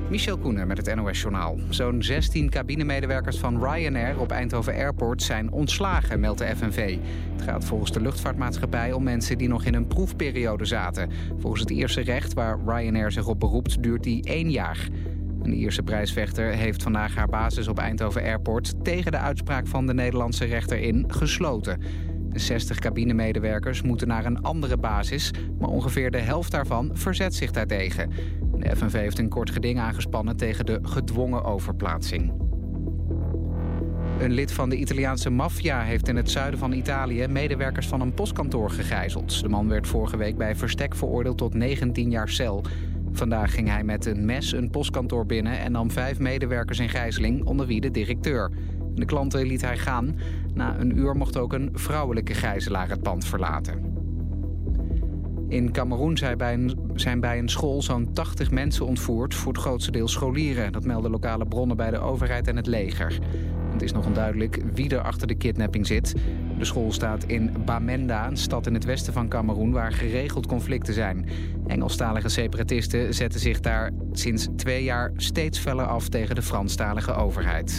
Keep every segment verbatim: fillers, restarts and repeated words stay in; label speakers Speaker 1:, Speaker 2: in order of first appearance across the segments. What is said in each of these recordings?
Speaker 1: Michel Koenen met het N O S-journaal. Zo'n zestien cabinemedewerkers van Ryanair op Eindhoven Airport zijn ontslagen, meldt de F N V. Het gaat volgens de luchtvaartmaatschappij om mensen die nog in een proefperiode zaten. Volgens het Ierse recht, waar Ryanair zich op beroept, duurt die één jaar. Een Ierse prijsvechter heeft vandaag haar basis op Eindhoven Airport tegen de uitspraak van de Nederlandse rechter in gesloten. zestig cabinemedewerkers moeten naar een andere basis, maar ongeveer de helft daarvan verzet zich daartegen. De F N V heeft een kort geding aangespannen tegen de gedwongen overplaatsing. Een lid van de Italiaanse maffia heeft in het zuiden van Italië medewerkers van een postkantoor gegijzeld. De man werd vorige week bij verstek veroordeeld tot negentien jaar cel. Vandaag ging hij met een mes een postkantoor binnen en nam vijf medewerkers in gijzeling, onder wie de directeur. De klanten liet hij gaan. Na een uur mocht ook een vrouwelijke gijzelaar het pand verlaten. In Kameroen zijn bij een, zijn bij een school zo'n tachtig mensen ontvoerd, voor het grootste deel scholieren. Dat melden lokale bronnen bij de overheid en het leger. Het is nog onduidelijk wie er achter de kidnapping zit. De school staat in Bamenda, een stad in het westen van Kameroen, waar geregeld conflicten zijn. Engelstalige separatisten zetten zich daar sinds twee jaar steeds feller af tegen de Franstalige overheid.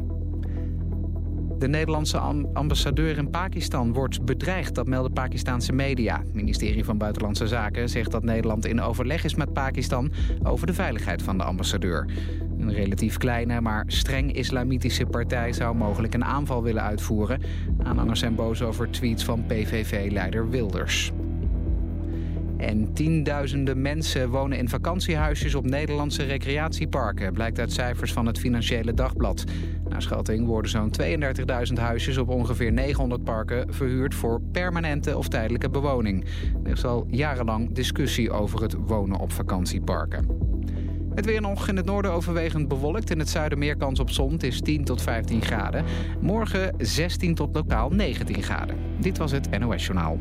Speaker 1: De Nederlandse ambassadeur in Pakistan wordt bedreigd, dat melden Pakistanse media. Het ministerie van Buitenlandse Zaken zegt dat Nederland in overleg is met Pakistan over de veiligheid van de ambassadeur. Een relatief kleine, maar streng islamitische partij zou mogelijk een aanval willen uitvoeren. Aanhangers zijn boos over tweets van P V V-leider Wilders. En tienduizenden mensen wonen in vakantiehuisjes op Nederlandse recreatieparken, blijkt uit cijfers van het Financiële Dagblad. Naar schatting worden zo'n tweeëndertigduizend huisjes op ongeveer negenhonderd parken verhuurd voor permanente of tijdelijke bewoning. Er is al jarenlang discussie over het wonen op vakantieparken. Het weer nog in het noorden overwegend bewolkt. In het zuiden meer kans op zon. Het is tien tot vijftien graden. Morgen zestien tot lokaal negentien graden. Dit was het N O S-journaal.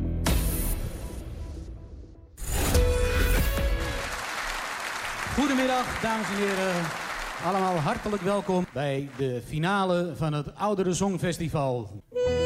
Speaker 2: Goedemiddag, dames en heren. Allemaal hartelijk welkom bij de finale van het Ouderen Songfestival.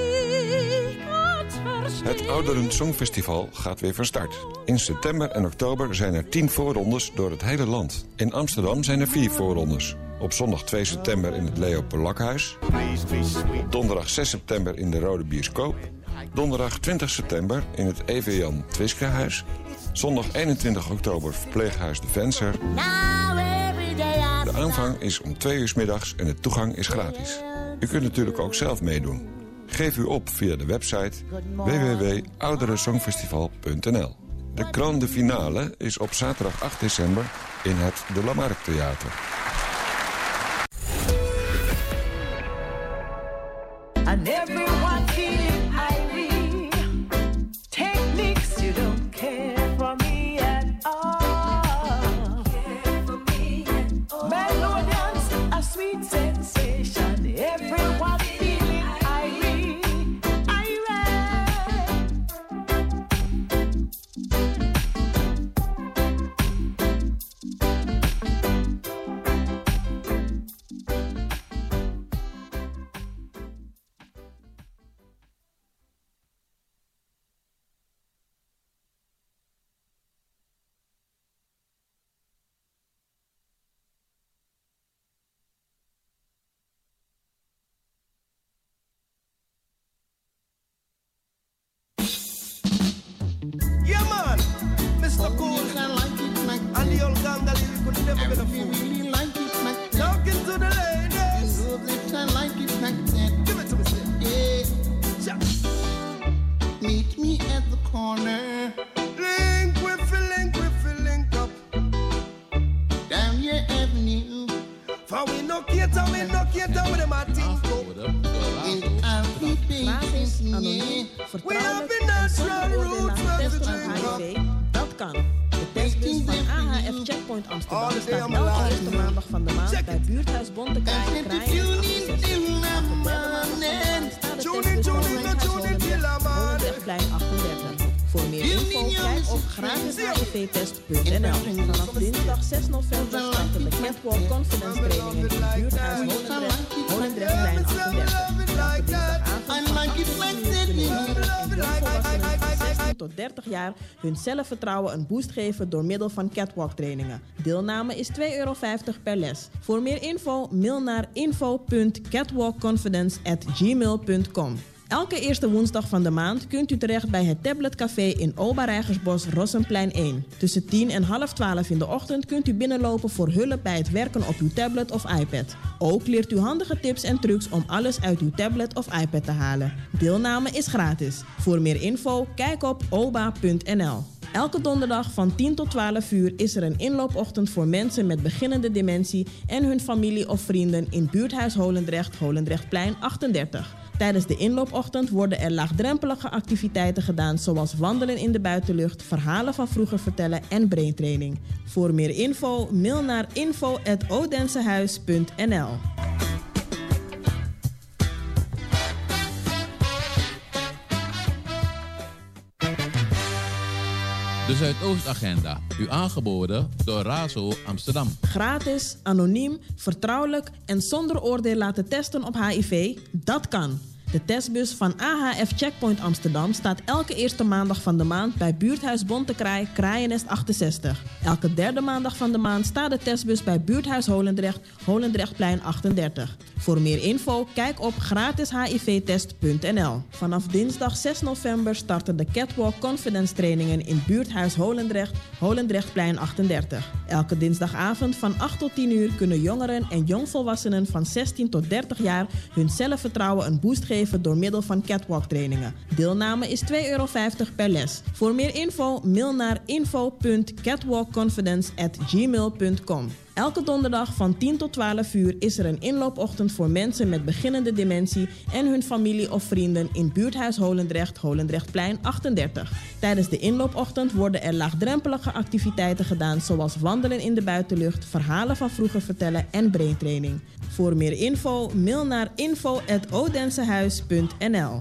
Speaker 3: Het Ouderen Songfestival gaat weer van start. In september en oktober zijn er tien voorrondes door het hele land. In Amsterdam zijn er vier voorrondes. Op zondag twee september in het Leo Polakhuis. Donderdag zes september in de Rode Bioscoop. Donderdag twintig september in het E V Jan Twiskehuis. Zondag eenentwintig oktober verpleeghuis De Venser. De aanvang is om twee uur 's middags en de toegang is gratis. U kunt natuurlijk ook zelf meedoen. Geef u op via de website w w w punt ouderensongfestival punt n l. De grande finale is op zaterdag acht december in het De Lamarck Theater.
Speaker 4: And everyone feeling Irene. Techniques, you don't care for me at all. Care for me at all. Melodians, a sweet sensation. Everyone feeling Irene.
Speaker 5: Vanaf dinsdag zes november starten de Catwalk Confidence trainingen in het buurthuis Holendrecht, Holendrechtplein achtendertig. Elke dinsdagavond van acht tot tien uur in de jongeren- en jongvolwassenen van zestien tot tot dertig jaar hun zelfvertrouwen een boost geven door middel van catwalk trainingen. Deelname is twee euro vijftig per les. Voor meer info mail naar info punt catwalkconfidence at gmail punt com. Elke eerste woensdag van de maand kunt u terecht bij het Tabletcafé in Oba-Rijgersbos, Rossenplein één. Tussen tien en half twaalf in de ochtend kunt u binnenlopen voor hulp bij het werken op uw tablet of iPad. Ook leert u handige tips en trucs om alles uit uw tablet of iPad te halen. Deelname is gratis. Voor meer info kijk op oba punt n l. Elke donderdag van tien tot twaalf uur is er een inloopochtend voor mensen met beginnende dementie en hun familie of vrienden in buurthuis Holendrecht, Holendrechtplein achtendertig. Tijdens de inloopochtend worden er laagdrempelige activiteiten gedaan zoals wandelen in de buitenlucht, verhalen van vroeger vertellen en braintraining. Voor meer info mail naar info at odensehuis punt n l.
Speaker 6: De Zuidoostagenda, u aangeboden door Razo Amsterdam.
Speaker 5: Gratis, anoniem, vertrouwelijk en zonder oordeel laten testen op H I V, dat kan. De testbus van A H F Checkpoint Amsterdam staat elke eerste maandag van de maand bij buurthuis Bontekraai, Kraaienest achtenzestig. Elke derde maandag van de maand staat de testbus bij buurthuis Holendrecht, Holendrechtplein achtendertig. Voor meer info kijk op gratis h i v test punt n l. Vanaf dinsdag zes november starten de Catwalk Confidence trainingen in buurthuis Holendrecht, Holendrechtplein achtendertig. Elke dinsdagavond van acht tot tien uur kunnen jongeren en jongvolwassenen van zestien tot dertig jaar hun zelfvertrouwen een boost geven door middel van catwalk trainingen. Deelname is twee euro vijftig per les. Voor meer info mail naar info punt catwalkconfidence at gmail punt com. Elke donderdag van tien tot twaalf uur is er een inloopochtend voor mensen met beginnende dementie en hun familie of vrienden in buurthuis Holendrecht, Holendrechtplein achtendertig. Tijdens de inloopochtend worden er laagdrempelige activiteiten gedaan zoals wandelen in de buitenlucht, verhalen van vroeger vertellen en braintraining. Voor meer info mail naar info at odensehuis punt n l.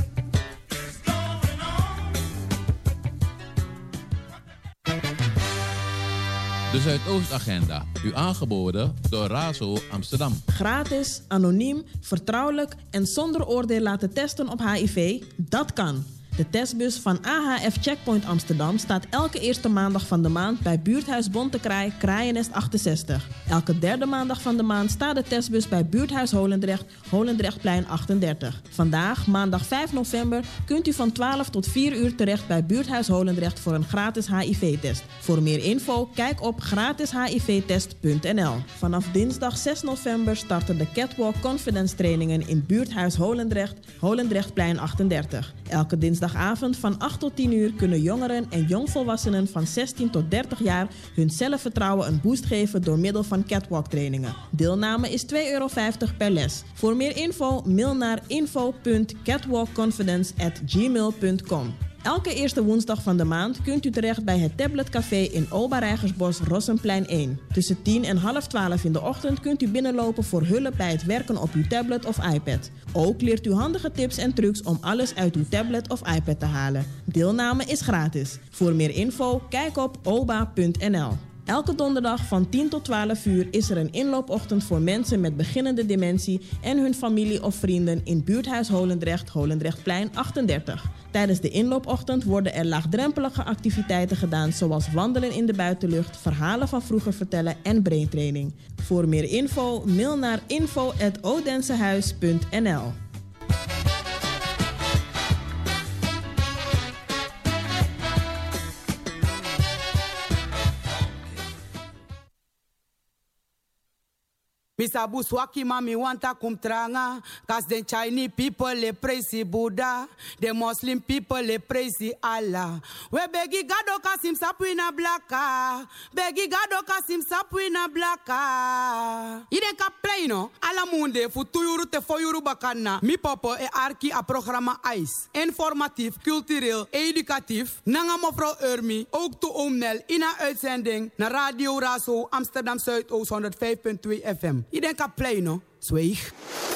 Speaker 6: De Zuidoostagenda, u aangeboden door Razo Amsterdam.
Speaker 5: Gratis, anoniem, vertrouwelijk en zonder oordeel laten testen op H I V, dat kan. De testbus van A H F Checkpoint Amsterdam staat elke eerste maandag van de maand bij buurthuis Bontekraai, Kraaienest achtenzestig. Elke derde maandag van de maand staat de testbus bij buurthuis Holendrecht, Holendrechtplein achtendertig. Vandaag, maandag vijf november, kunt u van twaalf tot vier uur terecht bij buurthuis Holendrecht voor een gratis H I V-test. Voor meer info kijk op gratis h i v test punt n l. Vanaf dinsdag zes november starten de Catwalk Confidence trainingen in buurthuis Holendrecht, Holendrechtplein achtendertig. Elke dinsdagavond van acht tot tien uur kunnen jongeren en jongvolwassenen van zestien tot dertig jaar hun zelfvertrouwen een boost geven door middel van catwalk trainingen. Deelname is twee euro vijftig per les. Voor meer info mail naar info punt catwalkconfidence at gmail punt com. Elke eerste woensdag van de maand kunt u terecht bij het Tabletcafé in Oba-Rijgersbos, Rossenplein één. Tussen tien en half twaalf in de ochtend kunt u binnenlopen voor hulp bij het werken op uw tablet of iPad. Ook leert u handige tips en trucs om alles uit uw tablet of iPad te halen. Deelname is gratis. Voor meer info kijk op oba punt n l. Elke donderdag van tien tot twaalf uur is er een inloopochtend voor mensen met beginnende dementie en hun familie of vrienden in buurthuis Holendrecht, Holendrechtplein achtendertig. Tijdens de inloopochtend worden er laagdrempelige activiteiten gedaan zoals wandelen in de buitenlucht, verhalen van vroeger vertellen en braintraining. Voor meer info mail naar info at odensehuis punt n l.
Speaker 7: Misa buswaki mami wanta kumtranga, cause the Chinese people le praise Buddha, the Muslim people le praise Allah. We begi gado kasim sapwina blaka, begi gado kasim sapwina blaka. Ide ka pleino, ala munde fu tuyuru te foyuru bakana. Mi popo e arki a programma ICE, informatief, cultureel, educatief. Nanga mevrouw Urmi, ook to omnel in een uitzending naar Radio Razo Amsterdam Zuidoost honderdvijf punt twee F M. Je denkt aan pleino, zweeg.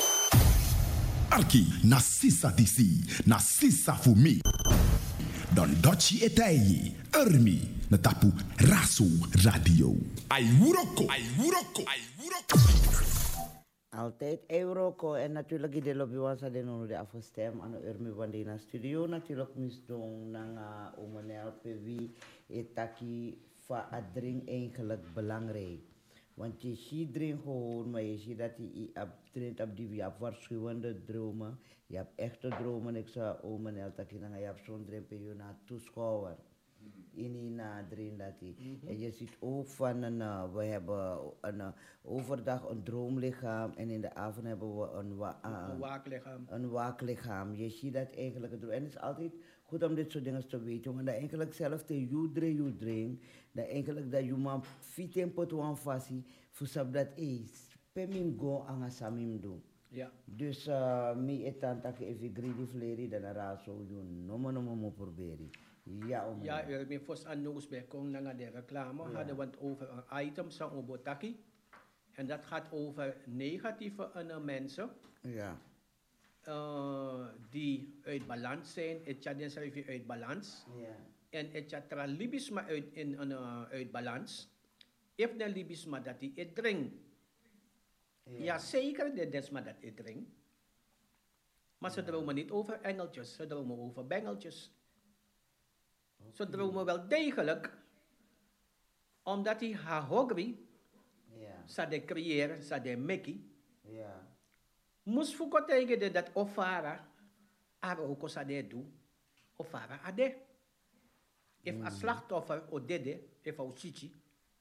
Speaker 8: Arki, na sisa disi, na sisa fumi. Don dochi etai, Urmi, na tapu Razo Radio. Ai wuroko, ai wuroko, ai wuroko.
Speaker 9: altijd Euroko en natuurlijk de lobby was dat de de afgestemd aan de Urmi Wandina studio natuurlijk misdong nanga omenel pewi etaki va adring eigenlijk belangrijk. Want je ziet erin gewoon, maar je ziet dat je traint op die, je hebt waarschuwende dromen, je hebt echte dromen, ik zou omenel taki nanga, je hebt zo'n dream je na toeschouwer. In die nadering dat hij. Mm-hmm. En je ziet ook van een, uh, we hebben een uh, overdag een droomlichaam en in de avond hebben we een, wa- uh,
Speaker 10: een waaklichaam.
Speaker 9: Een waaklichaam. Je ziet dat eigenlijk. En het is altijd goed om dit soort dingen te weten, want dat eigenlijk zelf te judre judring, dat eigenlijk dat je man fit in pot wan fasi, voor sab dat is, pemim go anga samim doen.
Speaker 10: Ja.
Speaker 9: Dus uh, mi etan tak even greedy fleri dan raso you nomo nomo mo proberen. Ja, om
Speaker 10: ja, we hebben vast aan nieuws bij komen naar de reclame. Ja. Hadden we het over een item van Obotaki. En dat gaat over negatieve uh, mensen.
Speaker 9: Ja.
Speaker 10: Uh, die uit balans zijn. Het is even uit balans.
Speaker 9: Ja.
Speaker 10: En het is tra libisma uit, in, uh, uit balans. If de libisma dat die het drinkt. Ja. ja, zeker de desma dat het drinkt. Maar ze dromen niet over engeltjes. Ze dromen over bengeltjes. Ze dromen wel degelijk, omdat hij haar hogri,
Speaker 9: ja.
Speaker 10: Sa de creëren, sa de meki,
Speaker 9: ja.
Speaker 10: Moest voor tegen dat ofara, ar ook sa de doe, ofara ade. If mm. a slachtoffer o dede, if a uchichi,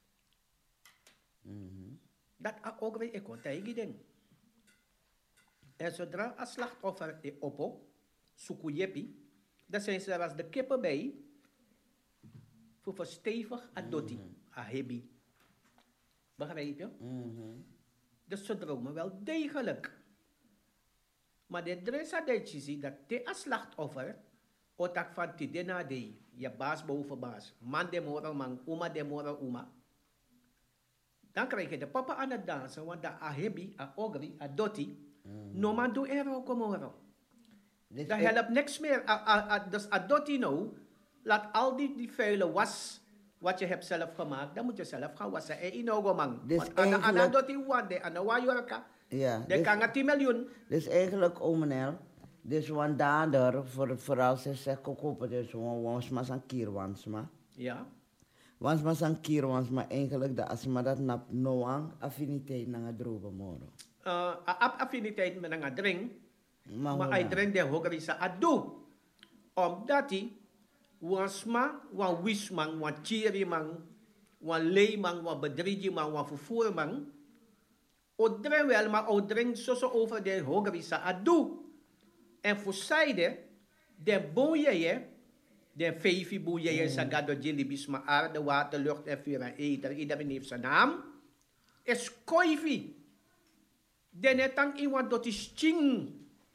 Speaker 9: mm-hmm.
Speaker 10: dat a hogri e kon tegen den. En zodra a slachtoffer e oppo, sukuyepi, dan zijn ze als de kippen bij. Voor verstevig a doti, mm-hmm. a hebi. Begrijp je?
Speaker 9: Mm-hmm.
Speaker 10: Dus ze dromen wel degelijk. Maar de dressa dat je ziet, dat de a slachtoffer, otak van ti de na de, je baas boven baas, man de mora man, uma de mora uma. Dan krijg je de papa aan het dansen, want dat a hebi, a ogri, a doti, mm-hmm. no man doe er ook omhoog. Dat helpt niks meer. A, a, a, dus a doti nou, laat al die, die vuile was, wat je hebt zelf gemaakt, dan moet je zelf gaan wassen. En in ogen man.
Speaker 9: Dus
Speaker 10: want aan
Speaker 9: eigenlijk...
Speaker 10: dat die wande, aan de waaiorka,
Speaker 9: ja,
Speaker 10: dan dus, kan het tien miljoen.
Speaker 9: Dus eigenlijk, omenel, dus want dader, voor, vooral ze zeggen, kokopen, dus wans maar zijn kier, wans maar.
Speaker 10: Ja.
Speaker 9: Wans maar zijn kier, wans maar eigenlijk, dat als maar dat nap noang affiniteit naar het drogen moro.
Speaker 10: Uh, affiniteit met een drink,
Speaker 9: maar,
Speaker 10: maar hij drinkt de hogerisa ado. Omdat hij wansma, wan wisman, wan chiriman, wan leeman, wan bedriegman, wan vervoerman. O drink wel, maar o drink zo zo over de hogerisa ado. En voor zijde, de boeien, de vijfie boeien, sagado jilibisma, aarde, water, lucht en vuur en eten, iedereen heeft zijn naam, is koivi. De netang iwan dat is ching.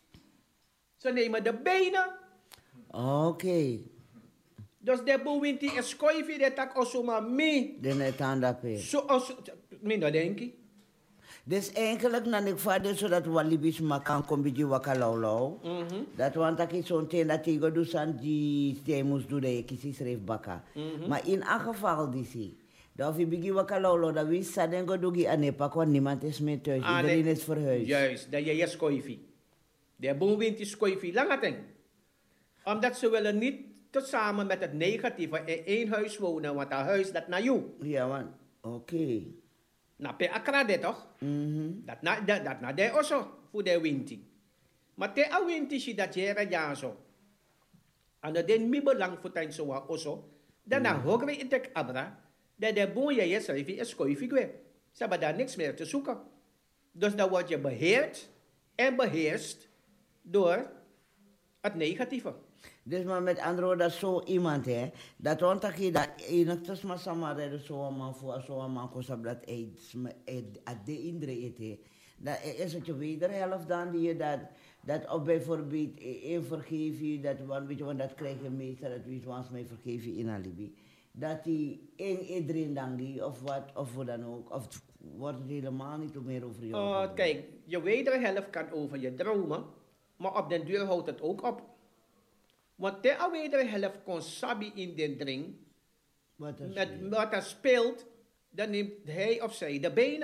Speaker 10: Ze nemen de benen.
Speaker 9: Oké. Okay.
Speaker 10: Dus de boewinti is koivi, de tak osoma me.
Speaker 9: De netang dat pe.
Speaker 10: Zo os, minder denk ik.
Speaker 9: Dus eigenlijk, na ik vader zodat walibis ma kan komen bij wakalaulau. Dat want dat is zo'n teen dat ik doe san die die moest doen dat ik is schreef baka. Maar in elk geval die zie. Dat of je begint wakalaulau, dat we saden go dogi anepa kwa niemand is meer thuis. Iedereen is verhuisd.
Speaker 10: Juist, dat je is koivi. De boewinti is koivi langateng. Omdat ze willen niet samen met het negatieve in één huis wonen, want dat huis dat naar jou.
Speaker 9: Ja, man. Oké. Okay.
Speaker 10: Na pe akrade toch?
Speaker 9: Mm-hmm.
Speaker 10: Dat na dat, dat na de oso voor de winti. Maar te a winti si dat jere ja zo. En dat den mi belang voor tijn zo wa oso. Dan na hogre itek abra. Dat de boon je je schrijf is koifi kwe. Ze hebben daar niks meer te zoeken. Dus dan word je beheerd en beheerst door het negatieve.
Speaker 9: Dus maar met andere woorden, dat zo iemand, hè, dat want je dat enigszins maar samen redden zo man voor zo man kost dat het de indre eten. Dat is het je wederhelft dan die je dat dat op bijvoorbeeld in vergeef je dat want weet je want dat krijg je meestal dat wie zoals mij vergeef je in alibi. Dat die in iedereen dan die of wat of hoe dan ook of wordt het helemaal niet meer over jou.
Speaker 10: Oh, kijk, je wederhelft kan over je dromen, maar op den duur houdt het ook op. Want de alweer helft kon sabi in den drink. Wat met wat er speelt, dan neemt hij of zij de benen.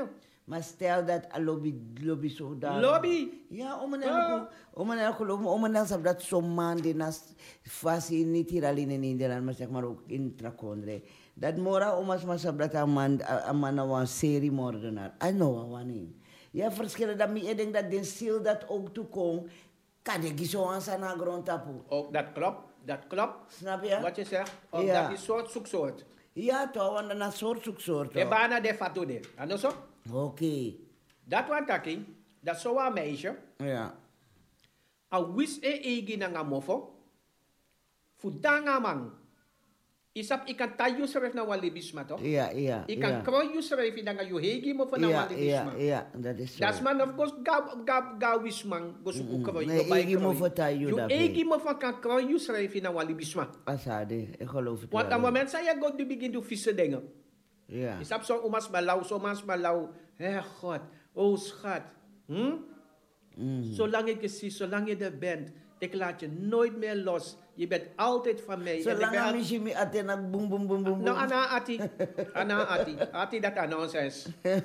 Speaker 9: Maar stel dat een lobby, lobby zo daar.
Speaker 10: Lobby?
Speaker 9: Ja, om een elke, om een elke, om een elke, dat zo'n man die naast fasie niet hier alleen in Nederland, maar zeg maar ook in Trakondre. Dat mora omas maar dat een man, een man een seriemoordenaar. I know wat niet. Ja, verschillen dat ik denk dat de ziel dat ook toekomt, kan ik zo aan zijn grond tappen.
Speaker 10: Oh, dat klopt, dat klopt.
Speaker 9: Snap je?
Speaker 10: Wat je zegt, of
Speaker 9: Ja.
Speaker 10: dat is soort zoeksoort.
Speaker 9: Ja, toch, want dat is soort zoeksoort.
Speaker 10: Je bijna de fatude. En zo?
Speaker 9: Oké. Okay.
Speaker 10: Dat wat taki, dat is zo'n meisje.
Speaker 9: Ja.
Speaker 10: A wis e egi na nga mofo. Fudanga man. Isap ikan tayo seref na walibisma to.
Speaker 9: Ja, ja.
Speaker 10: Ikan
Speaker 9: ja.
Speaker 10: kroyo seref na nga yuhegi mo fa na
Speaker 9: Ja,
Speaker 10: walibisma.
Speaker 9: ja, ja, dat is zo.
Speaker 10: Das man of course ga ga ga wisman go su
Speaker 9: Mm,
Speaker 10: kroyo.
Speaker 9: nee, egi mo fa tayo
Speaker 10: You
Speaker 9: daarbij.
Speaker 10: egi mo fa kan kroyo seref na walibisma.
Speaker 9: Asade, ik geloof het
Speaker 10: Want
Speaker 9: wel.
Speaker 10: aan moment saya go di begin do vieze dingen.
Speaker 9: Ja.
Speaker 10: Isap so umas malaw, so umas malaw. Hé God, oh schat. Hm?
Speaker 9: Mm.
Speaker 10: Zolang ik je zie, zolang je er bent, ik laat je nooit meer los. Je bent altijd van mij.
Speaker 9: Zolang
Speaker 10: en
Speaker 9: ik misschien me atena boem boem boem boem.
Speaker 10: Nou, Anna Ati. Anna Ati. Ati dat aan nonsens.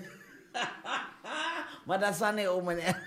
Speaker 9: Maar dat zijn niet om en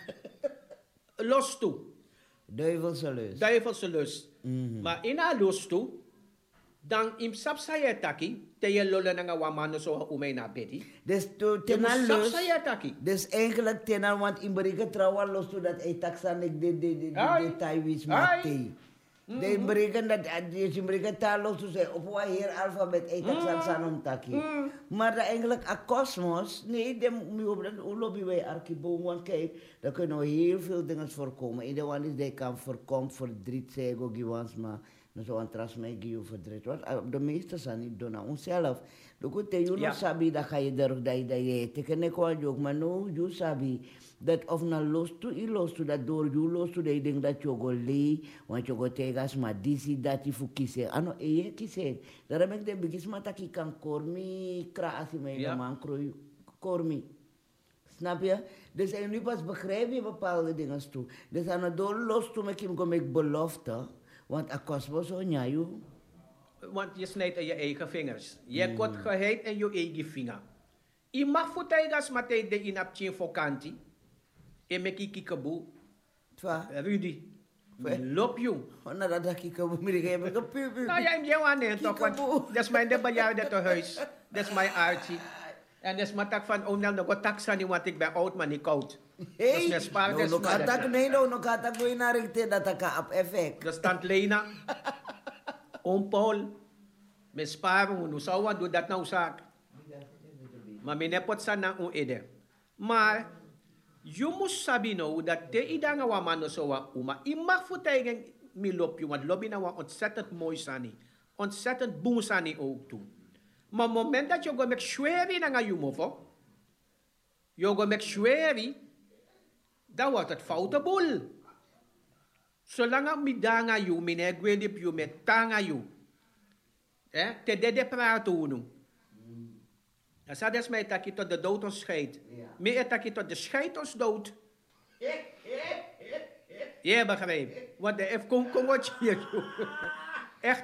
Speaker 10: Los toe.
Speaker 9: Duivelse lust.
Speaker 10: Duivelse lust.
Speaker 9: Mm-hmm.
Speaker 10: Maar in haar los toe, dan im sap saya taki, te je lollen nga wamano so umay na bedi.
Speaker 9: Dus to
Speaker 10: Je
Speaker 9: tena
Speaker 10: moet sap
Speaker 9: lust.
Speaker 10: saya taki.
Speaker 9: Dus eigenlijk tena want in berike trouwen los to dat hij taksan ik de de de
Speaker 10: Ai.
Speaker 9: de taiwis
Speaker 10: Ai.
Speaker 9: mate. De berike dat je in berike taal los to say op wat hier alfabet hij taksan sanom taki. Maar dat eigenlijk a kosmos, nee, dem mi op dat lobby wij arkiboom want kijk, daar kunnen heel veel dingen voorkomen. Ieder one is die kan voorkomt voor drie zego gewans maar nou zo aan tras mij geven verdriet. Want de meeste zijn niet doen aan onszelf. Dus goed, je
Speaker 10: Ja.
Speaker 9: nog sabi dat ga je daar dat je dat je teken ik wel ook, maar nou je sabi dat of na los toe, je los toe dat door je los toe dat je denkt dat je go lee, want je go tegas maar disi dat je voor kiezen. Ano eye kiezen. Daarom ik de begis maar dat je kan kormi kraasi mij
Speaker 10: Ja.
Speaker 9: de man krooi kormi. Snap je? Dus en nu pas begrijp je bepaalde dingen toe. Dus aan het door los toe met hem kom ik belofte. Want a kosmos zo nyayu.
Speaker 10: Want je snijdt aan je eigen vingers. Je kot geheid in je eigen vinger. Je mag voor tijgas matei de inaptien vakantie. En met je kikaboe.
Speaker 9: Twa.
Speaker 10: Rudy. Loop je.
Speaker 9: Na dat dat kikaboe. Mire ga je met een pupu.
Speaker 10: Nou ja, ik aan het toch. Want dat is mijn de bejaarde te huis. Dat is mijn Archie. En dat is mijn tak van, oh nou, nog tak zijn, want ik ben oud, maar niet koud.
Speaker 9: Hey,
Speaker 10: dat is mijn spaar.
Speaker 9: no, no katak nee, no, no katak go in arikte dat dat ka op effect.
Speaker 10: Dat stand Lena. Oom Paul. Mijn spaar, hoe zou wat doe dat nou zaak? Maar mijn nepot zijn na un ede. Maar, je moet sabi nou, dat de idanga wa man zo wa uma. I mag voor tegen mi loop je, want lobby nou wa ontzettend mooi sani. Ontzettend boem sani ook toe. Maar op het moment dat je go met schweri na nga jumofo, je go met schweri, dan wordt het foute boel. Zolang mi danga you, mi ne gwedip you, met tanga you. Eh, te de de prato nu. Dan zei des mij dat je tot de dood ons scheidt. Meer dat je tot de scheid ons dood. Je begrijpt. Want de F kom kom wat hier. Echt.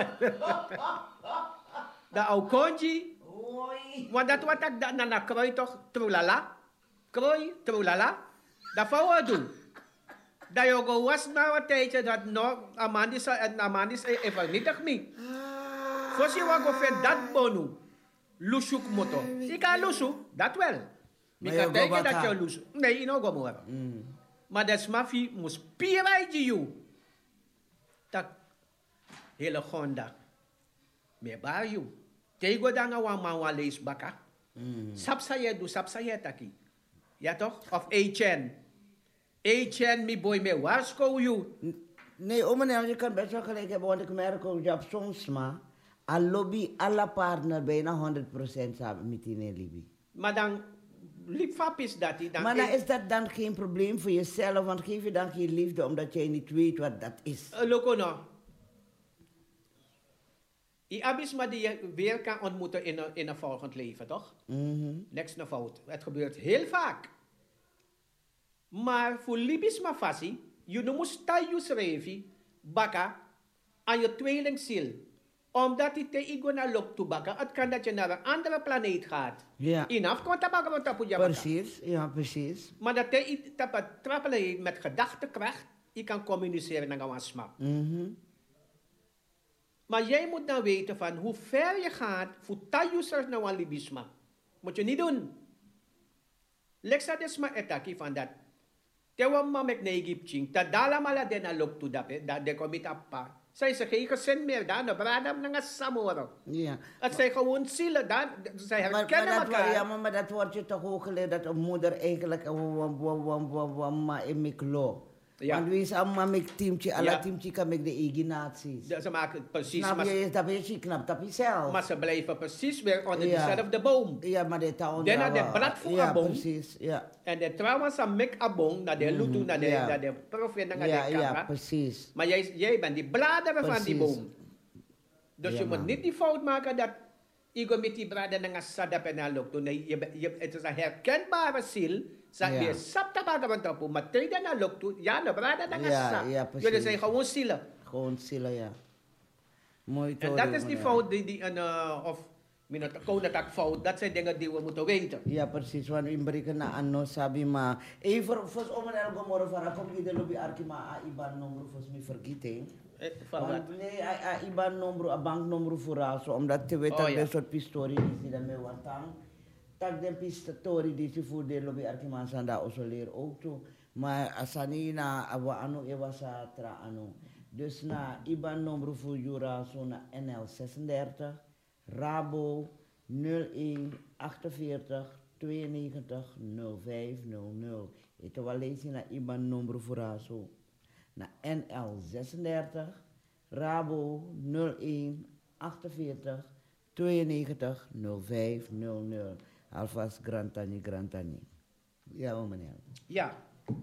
Speaker 10: De oude konji. Want dat wat ik dan naar krooi toch, trulala. Krooi, trulala. Dat vouw we doen. Dat je ook was nou een tijdje dat nog, Amandis en Amandis even niet echt mee. Zoals je wat over dat bonu. Lusuk moto. Ik kan lusu, dat wel. Ik kan denken dat je lusu. Nee, je nog moet hebben. Maar dat mafie moest pieren je. Dat hele gonda. Me ba you. Tego danga wa man wa lees baka. Sapsa je do sapsa je taki. Ja toch? Of Echen. Echen mi boy me waarschuw you.
Speaker 9: Nee, om en je kan best wel gelijk hebben, want ik merk ook dat soms maar a lobby alle partner bijna honderd procent samen met die Libby.
Speaker 10: Maar dan liefhap is dat die dan.
Speaker 9: Maar dan is dat dan geen probleem voor jezelf, want geef je dan geen liefde omdat jij niet weet wat dat is.
Speaker 10: Uh, Loco no. I abis maar die je weer kan ontmoeten in een, in een volgend leven, toch?
Speaker 9: Mm-hmm.
Speaker 10: Niks naar fout. Het gebeurt heel vaak. Maar voor Libis maar fasi, je moet tayu schrijven, baka, aan je tweelingziel. Omdat die te igo na lok tubaka, het kan dat je naar een andere planeet gaat.
Speaker 9: Ja.
Speaker 10: Inaf kon tabaka wat tapu jabaka.
Speaker 9: Precies, ja, precies.
Speaker 10: Maar dat te tapa trappelen met gedachtekracht, je kan communiceren met een smak.
Speaker 9: Mhm.
Speaker 10: Maar jij moet dan weten van hoe ver je gaat voor tayusers naar een libisma. Moet je niet doen. Leksa desma etaki van dat. Tewa mamek na Egyptien, ta dala mala den na lok to dape, da de komit apa. Zij ze geen gezin meer daar, na bradam na nga samoro.
Speaker 9: Ja.
Speaker 10: Het zijn gewoon zielen daar, zij
Speaker 9: Maar,
Speaker 10: herkennen
Speaker 9: maar, dat,
Speaker 10: elkaar.
Speaker 9: ja, maar, maar dat wordt je toch ook geleerd dat een moeder eigenlijk een wam wam wam wam wam ma emiklo.
Speaker 10: Ja.
Speaker 9: Want wie is allemaal met teamtje, alle
Speaker 10: Ja.
Speaker 9: teamtje kan met de eigen naties.
Speaker 10: Ja, ze maken het precies,
Speaker 9: Snap
Speaker 10: maar,
Speaker 9: je, dat weet je knap, dat is zelf.
Speaker 10: maar ze blijven precies weer onder
Speaker 9: Ja.
Speaker 10: dezelfde boom.
Speaker 9: Ja, maar de town.
Speaker 10: Den na de brat voor
Speaker 9: Ja,
Speaker 10: abong.
Speaker 9: precies, ja.
Speaker 10: En de trauma sa mek abong, na de lutu, na de,
Speaker 9: ja.
Speaker 10: na de prof en na
Speaker 9: Ja,
Speaker 10: de
Speaker 9: ja,
Speaker 10: camera.
Speaker 9: precies.
Speaker 10: Maar jij, jij bent die bladeren van die
Speaker 9: Precies.
Speaker 10: boom. Dus
Speaker 9: Ja,
Speaker 10: je moet
Speaker 9: man.
Speaker 10: niet die fout maken dat igo met die bladeren na sadap en alok. Nee, je, je, het is een herkenbare ziel. Sa
Speaker 9: Ja.
Speaker 10: je sap tabaga van tapu, maar tegen na alok toe, ja, na bladeren na
Speaker 9: Ja,
Speaker 10: sap.
Speaker 9: ja, precies.
Speaker 10: Jullie zijn gewoon zielen.
Speaker 9: Gewoon zielen, ja. Mooi
Speaker 10: En
Speaker 9: toch.
Speaker 10: dat is die fout die, die een, uh, of konatak fout, dat zijn dingen die we moeten weten.
Speaker 9: Ja, precies. Want in breken na ano sabi ma. Eh, voor voor om een elke morgen van kom je de lobby arkima a iban nummer voor me vergeten.
Speaker 10: Eh, van wat?
Speaker 9: Want nee, a, a iban nummer, a banknummer voor zo omdat te weten
Speaker 10: Oh,
Speaker 9: dat
Speaker 10: ja.
Speaker 9: de soort pistori is die daarmee wantang. Tak den pistori die ze voor de lobby arkima sanda also leer ook toe. Maar asani na awa ano ewa sa tra ano. Dus na iban nummer voor jura zo na N L zesendertig. Rabo nul een achtenveertig tweeënnegentig nul vijf nul nul. Het wel lezen naar I B A N-nummer voor ASO. Naar N L zesendertig, Rabo nul een achtenveertig tweeënnegentig nul vijf nul nul. Alvast Grantani Grantani. Ja, meneer.
Speaker 10: Ja.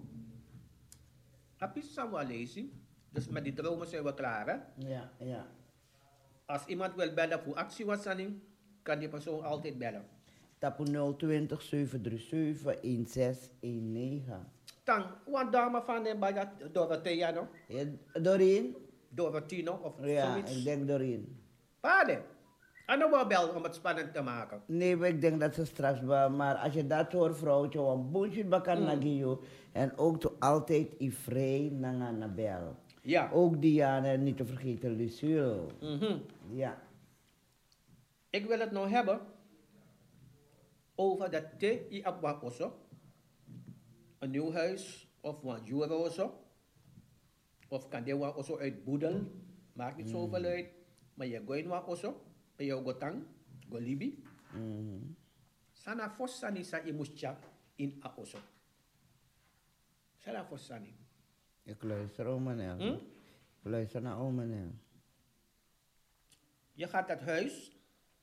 Speaker 10: Heb je samen lezen? Dus met die dromen zijn we klaar, hè?
Speaker 9: Ja, ja.
Speaker 10: Als iemand wil bellen voor actiewassering, kan die persoon altijd bellen.
Speaker 9: Tapu nul twintig zeven drie zeven een zes een negen.
Speaker 10: Dan, wat dame van de bij Dorothea, no?
Speaker 9: Ja, Doreen?
Speaker 10: Dorotino of
Speaker 9: Ja,
Speaker 10: zoiets.
Speaker 9: ik denk Doreen.
Speaker 10: Pade. En dan wel bellen om het spannend te maken.
Speaker 9: Nee, maar ik denk dat ze straks wel. Maar als je dat hoort, vrouwtje, een boeltje bakken
Speaker 10: Mm.
Speaker 9: naar Gio. En ook to altijd i vrij naar naar bel.
Speaker 10: Ja.
Speaker 9: Ook Diana, en niet te vergeten, Lucille.
Speaker 10: Mhm.
Speaker 9: Ja.
Speaker 10: Ik wil het nou hebben over dat te i abwa oso. Een nieuw huis of een jura oso. Of kan de wa oso uit boedel. Maakt niet zoveel uit. Maar je gooi wa oso. En je gotang. Go libi.
Speaker 9: Mhm.
Speaker 10: Sana fossani sa imuscha in a oso. Sana fossani.
Speaker 9: Ik luister, oh meneer.
Speaker 10: Hm?
Speaker 9: Ik luister naar oh meneer.
Speaker 10: Je gaat dat huis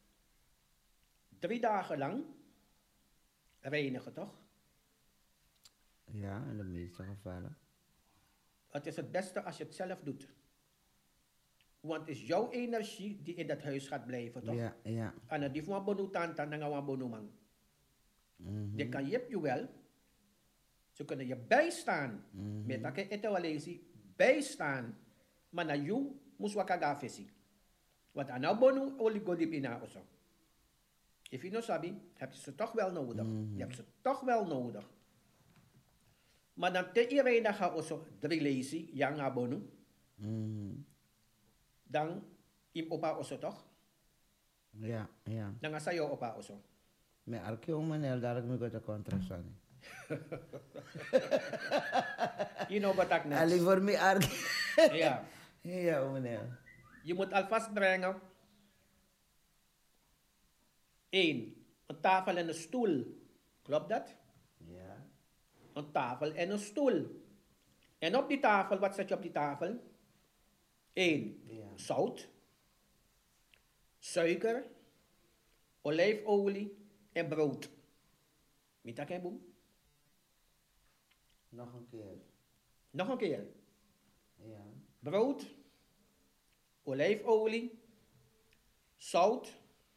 Speaker 10: drie dagen lang reinigen, toch?
Speaker 9: Ja, in de meeste gevallen.
Speaker 10: Het is het beste als je het zelf doet. Want het is jouw energie die in dat huis gaat blijven, toch?
Speaker 9: Ja, ja.
Speaker 10: En die van bonu tanta na nga bonu man.
Speaker 9: Mhm.
Speaker 10: Die kan je je wel. Ze kunnen je bijstaan.
Speaker 9: Mhm.
Speaker 10: Met dat je etawalezi bijstaan. Maar na you moest wakaga fesi. Want aan nou bonu oligodip ina oso. If je no sabi, heb je ze toch wel nodig.
Speaker 9: Mhm.
Speaker 10: Je hebt ze toch wel nodig. Maar dan te irena ga oso drie lazy, yang abonu.
Speaker 9: Mhm.
Speaker 10: Dan im opa oso toch?
Speaker 9: Ja, ja.
Speaker 10: Dan ga sayo opa oso.
Speaker 9: Maar arke oh meneer, daar ik me goed te contrasani.
Speaker 10: You know wat ik net.
Speaker 9: Ali voor me arke.
Speaker 10: Ja.
Speaker 9: Ja, oh meneer.
Speaker 10: Je moet alvast brengen. Eén, een tafel en een stoel. Klopt dat?
Speaker 9: Ja.
Speaker 10: Een tafel en een stoel. En op die tafel, wat zet je op die tafel? Eén,
Speaker 9: Ja.
Speaker 10: zout, suiker, olijfolie en brood. Weet dat, hè, boem?
Speaker 9: Nog een keer.
Speaker 10: Nog een keer.
Speaker 9: Ja.
Speaker 10: Brood, olijfolie, zout,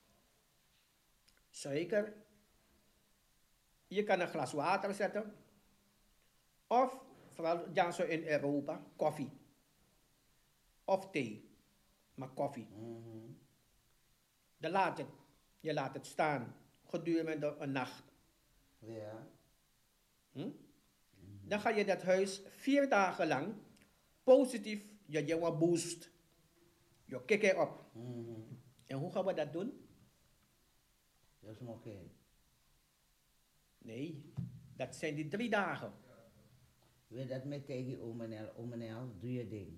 Speaker 10: suiker. Je kan een glas water zetten. Of, vooral ja, zo in Europa, koffie. Of thee. Maar koffie.
Speaker 9: Mhm.
Speaker 10: Dan laat het, je laat het staan gedurende een nacht.
Speaker 9: Ja.
Speaker 10: Hm? Dan ga je dat huis vier dagen lang positief, je je wat boost. Je kijk erop.
Speaker 9: Mm-hmm.
Speaker 10: En hoe gaan we dat doen?
Speaker 9: Dat is oké.
Speaker 10: Nee, dat zijn die drie dagen.
Speaker 9: Weet dat met tegen Omenel, Omenel, doe je ding.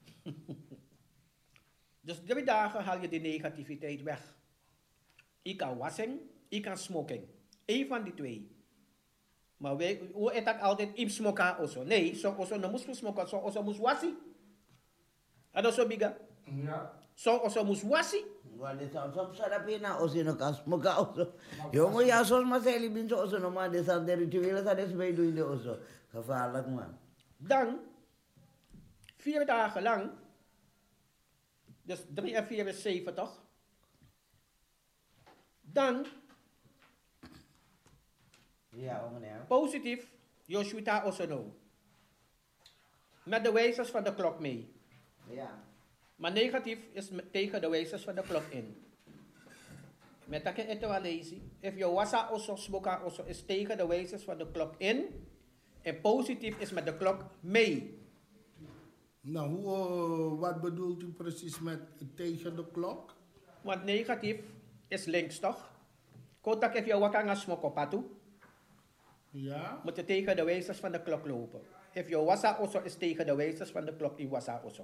Speaker 10: Dus drie dagen haal je die negativiteit weg. Ik kan wassen, ik kan smoking. Eén van die twee. Maar wij, hoe is dat altijd im smoka also? Nee, zo also no moest smoken, zo also moest wassen. En dat zo biga?
Speaker 11: Ja.
Speaker 10: Zo also moest wassen.
Speaker 9: Want dit is soms sarap je na als je nog kan smoken also. Jongen, ja, soms maar zei je bent zo also nog maar dit is de rituelen dat is bij doen also. Gevaarlijk man.
Speaker 10: Dan, vier dagen lang, dus drie en vier is zeventig. Dan,
Speaker 9: ja, meneer.
Speaker 10: Positief, Joshua Osono. Met de wijzers van de klok mee.
Speaker 9: Ja.
Speaker 10: Maar negatief is met, tegen de wijzers van de klok in. Met dat je het wel lezen. If je wasa oso, smoka oso is tegen de wijzers van de klok in. En positief is met de klok mee.
Speaker 11: Nou, hoe, uh, wat bedoelt u precies met tegen de klok?
Speaker 10: Want negatief is links toch? Kotak if je wakanga smoko patu.
Speaker 11: Ja.
Speaker 10: Moet je tegen de wijzers van de klok lopen. If je wasa oso is tegen de wijzers van de klok in wasa oso.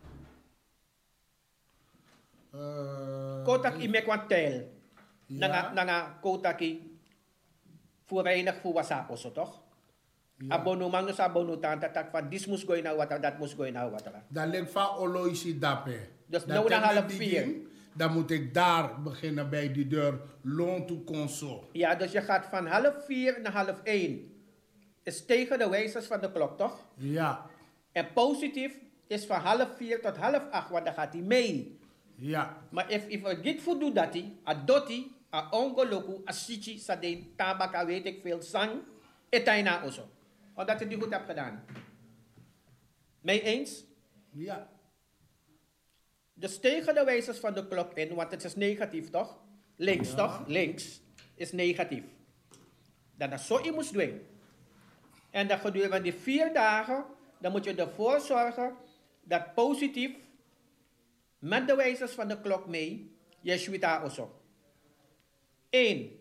Speaker 11: Uh,
Speaker 10: Kotak i mekwan tel.
Speaker 11: Ja.
Speaker 10: Nanga, nanga kotaki voor weinig voor wasa oso toch?
Speaker 11: Ja.
Speaker 10: Abonu mangus abonu tanta tak van dis moest go in water, dat moest go in water.
Speaker 11: Dan ligt van Oloisi Dape.
Speaker 10: Dus
Speaker 11: Dat
Speaker 10: nou na
Speaker 11: heb
Speaker 10: half
Speaker 11: ik
Speaker 10: vier.
Speaker 11: begin, dan moet ik daar beginnen bij die deur. Loon to console.
Speaker 10: Ja, dus je gaat van half vier naar half één. Is tegen de wijzers van de klok, toch?
Speaker 11: Ja.
Speaker 10: En positief is van half vier tot half acht, want dan gaat hij mee.
Speaker 11: Ja.
Speaker 10: Maar if if er niet voldoet dat hij, a doti, a ongoloku, a sichi, sadeen, tabaka, weet ik veel, sang, etaina oso. Omdat je die goed hebt gedaan. Mee eens?
Speaker 11: Ja.
Speaker 10: Dus tegen de wijzers van de klok in, want het is negatief toch? Links
Speaker 11: Ja.
Speaker 10: toch? Links is negatief. Dat is zo je moet doen. En dan gedurende die vier dagen, dan moet je ervoor zorgen dat positief met de wijzers van de klok mee, je shwita oso. Eén.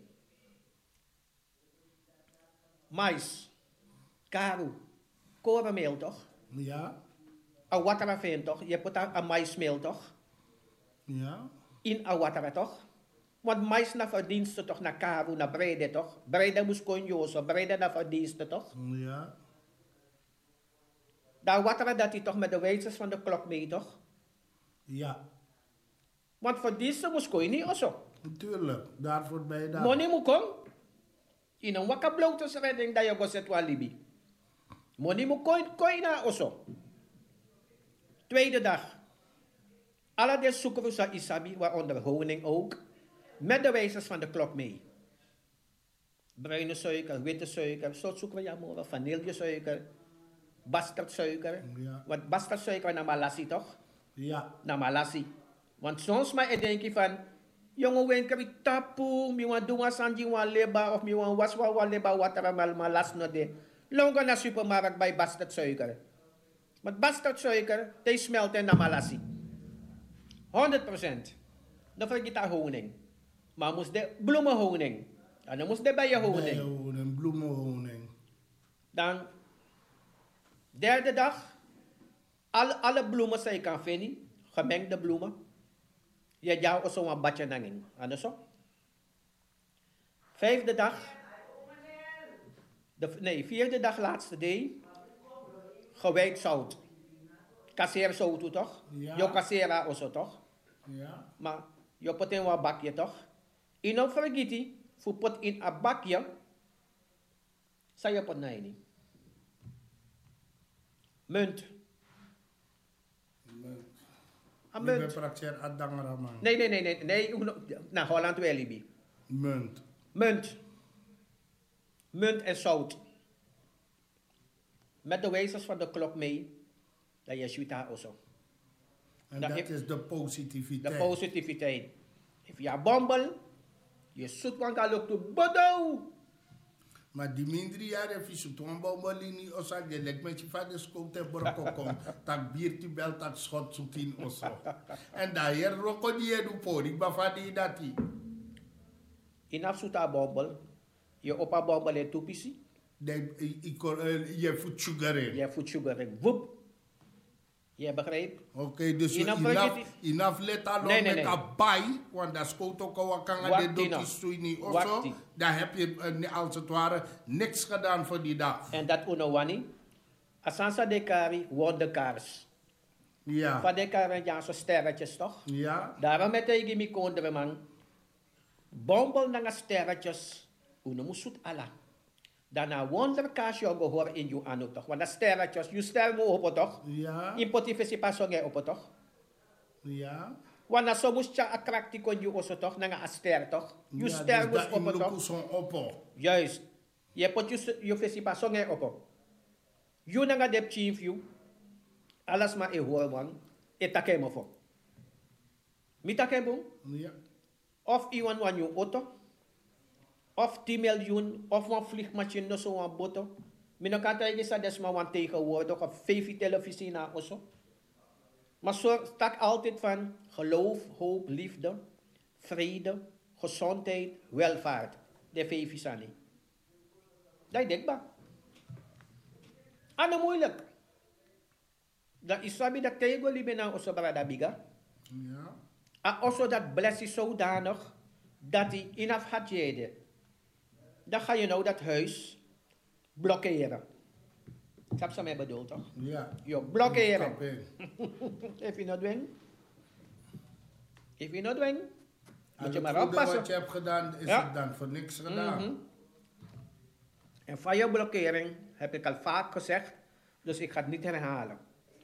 Speaker 10: Mais. Karu. Korenmeel toch?
Speaker 11: Ja.
Speaker 10: A watara veen toch? Je put a maismeel toch?
Speaker 11: Ja.
Speaker 10: In a watara toch? Want mais na verdienste toch na karu, na brede toch? Brede moest konjoso, brede na verdienste toch?
Speaker 11: Ja.
Speaker 10: Daar watara dat hij toch met de wijzers van de klok mee toch?
Speaker 11: Ja.
Speaker 10: Want verdienste moest kon je niet oso.
Speaker 11: Natuurlijk, daarvoor ben je daar.
Speaker 10: Money moet kom. In een wakka blooters redding dat je go zet wel libi. Money moet kon kon je na oso. Tweede dag. Alle de zoeken we sa isabi, waaronder honing ook, met de wijzers van de klok mee. Bruine suiker, witte suiker, zo zoeken we ja maar vanillesuiker, bastardsuiker.
Speaker 11: Ja.
Speaker 10: Want bastardsuiker na malassi toch?
Speaker 11: Ja.
Speaker 10: Na malassi. Want soms maar denk je van, jongen wen kan ik tapu, mi wan doen sanji wan leba of mi wan waswa wan leba watara mal malas no de. Longa na supermarkt bij bastardsuiker. Maar bastardsuiker, die smelt in de malassi. honderd procent. Dan vergeet je honing. Maar moest de bloemenhoning. En dan moest de bijenhoning.
Speaker 11: Bijenhoning, bloemenhoning.
Speaker 10: Dan, derde dag, alle, alle bloemen die je kan vinden, gemengde bloemen. Je jou ook zo'n badje nanging. En zo. Vijfde dag, de, nee, vierde dag, laatste dag, gewijd zout. Kasseer zout toch?
Speaker 11: Ja.
Speaker 10: Je kassera ook zo toch?
Speaker 11: Ja.
Speaker 10: Maar je pot in een bakje toch? In een vergiet voor pot in een bakje, zou je pot niet. Munt.
Speaker 11: Munt.
Speaker 10: Een
Speaker 11: Je
Speaker 10: munt.
Speaker 11: praktiseert adangara man.
Speaker 10: Nee, nee, nee, nee, nee. Nou, Holland wel libi.
Speaker 11: Munt.
Speaker 10: Munt. Munt en zout. Met de wijzers van de klok mee, dat je sweet ook zo.
Speaker 11: En
Speaker 10: Dat
Speaker 11: dat
Speaker 10: heeft-
Speaker 11: is de positiviteit.
Speaker 10: De positiviteit. If je bombel, je zoet van galop to bodo.
Speaker 11: Maar die minder jaren is het een bombolini of zo. Je lekt met je vader schoot en brokken. Tak biertje bel, tak schot zoekin of zo. En daar hier roko die je doet voor. Ik ben van die dat die.
Speaker 10: In afzoeta bombel, je opa bombel en toepisi.
Speaker 11: Je voet sugar in.
Speaker 10: Je voet sugar in. Woep. Je begrijpt?
Speaker 11: Oké, okay, dus enough, enough let alone
Speaker 10: nee, nee,
Speaker 11: met
Speaker 10: nee.
Speaker 11: een bij, want dat schoot ook al kan de doekjes niet of zo. Dan heb je uh, als het ware niks gedaan voor die dag.
Speaker 10: En dat unowani, asansa de kari wonderkaars.
Speaker 11: Ja.
Speaker 10: Van de kari ja zo sterretjes toch?
Speaker 11: Ja.
Speaker 10: Daarom met de gimi kondre man, bombel na sterretjes, uno musut ala. Daarna wonderkaas je gehoor in je anu toch? Want dat sterretjes, je ster mo op toch?
Speaker 11: Ja.
Speaker 10: In potifesi pasonge op toch?
Speaker 11: Ja.
Speaker 10: Want dat zo moest je attractie kon je also toch? Na een ster toch? Je ja, ster moest op toch? Juist. Je pot je je fesi pasonge op. Je na een dep chief you. Alles maar e hoor man. E takemo fo. Mi takemo?
Speaker 11: Ja.
Speaker 10: Of iwan wan je auto. Of tien miljoen, of een vliegmachine, no zo een boto. Mijn kan tegen dat is maar een tegenwoordig, of vijf televisie na of zo. Maar zo stak altijd van geloof, hoop, liefde, vrede, gezondheid, welvaart. De vijf is aan niet. Dat is denkbaar. Ano moeilijk. Dat is sabi dat tegen liebe na oso barada biga.
Speaker 11: Ja.
Speaker 10: A oso dat blessie zodanig dat hij inaf had jede. Dan ga je nou dat huis blokkeren. Snap je mij bedoeld toch?
Speaker 11: Ja.
Speaker 10: Je blokkeren. If je not doen. If je not doen. Moet je maar oppassen.
Speaker 11: Wat je hebt gedaan is
Speaker 10: ja.
Speaker 11: het dan voor niks gedaan.
Speaker 10: Mm-hmm. En van je blokkering heb ik al vaak gezegd. Dus ik ga het niet herhalen.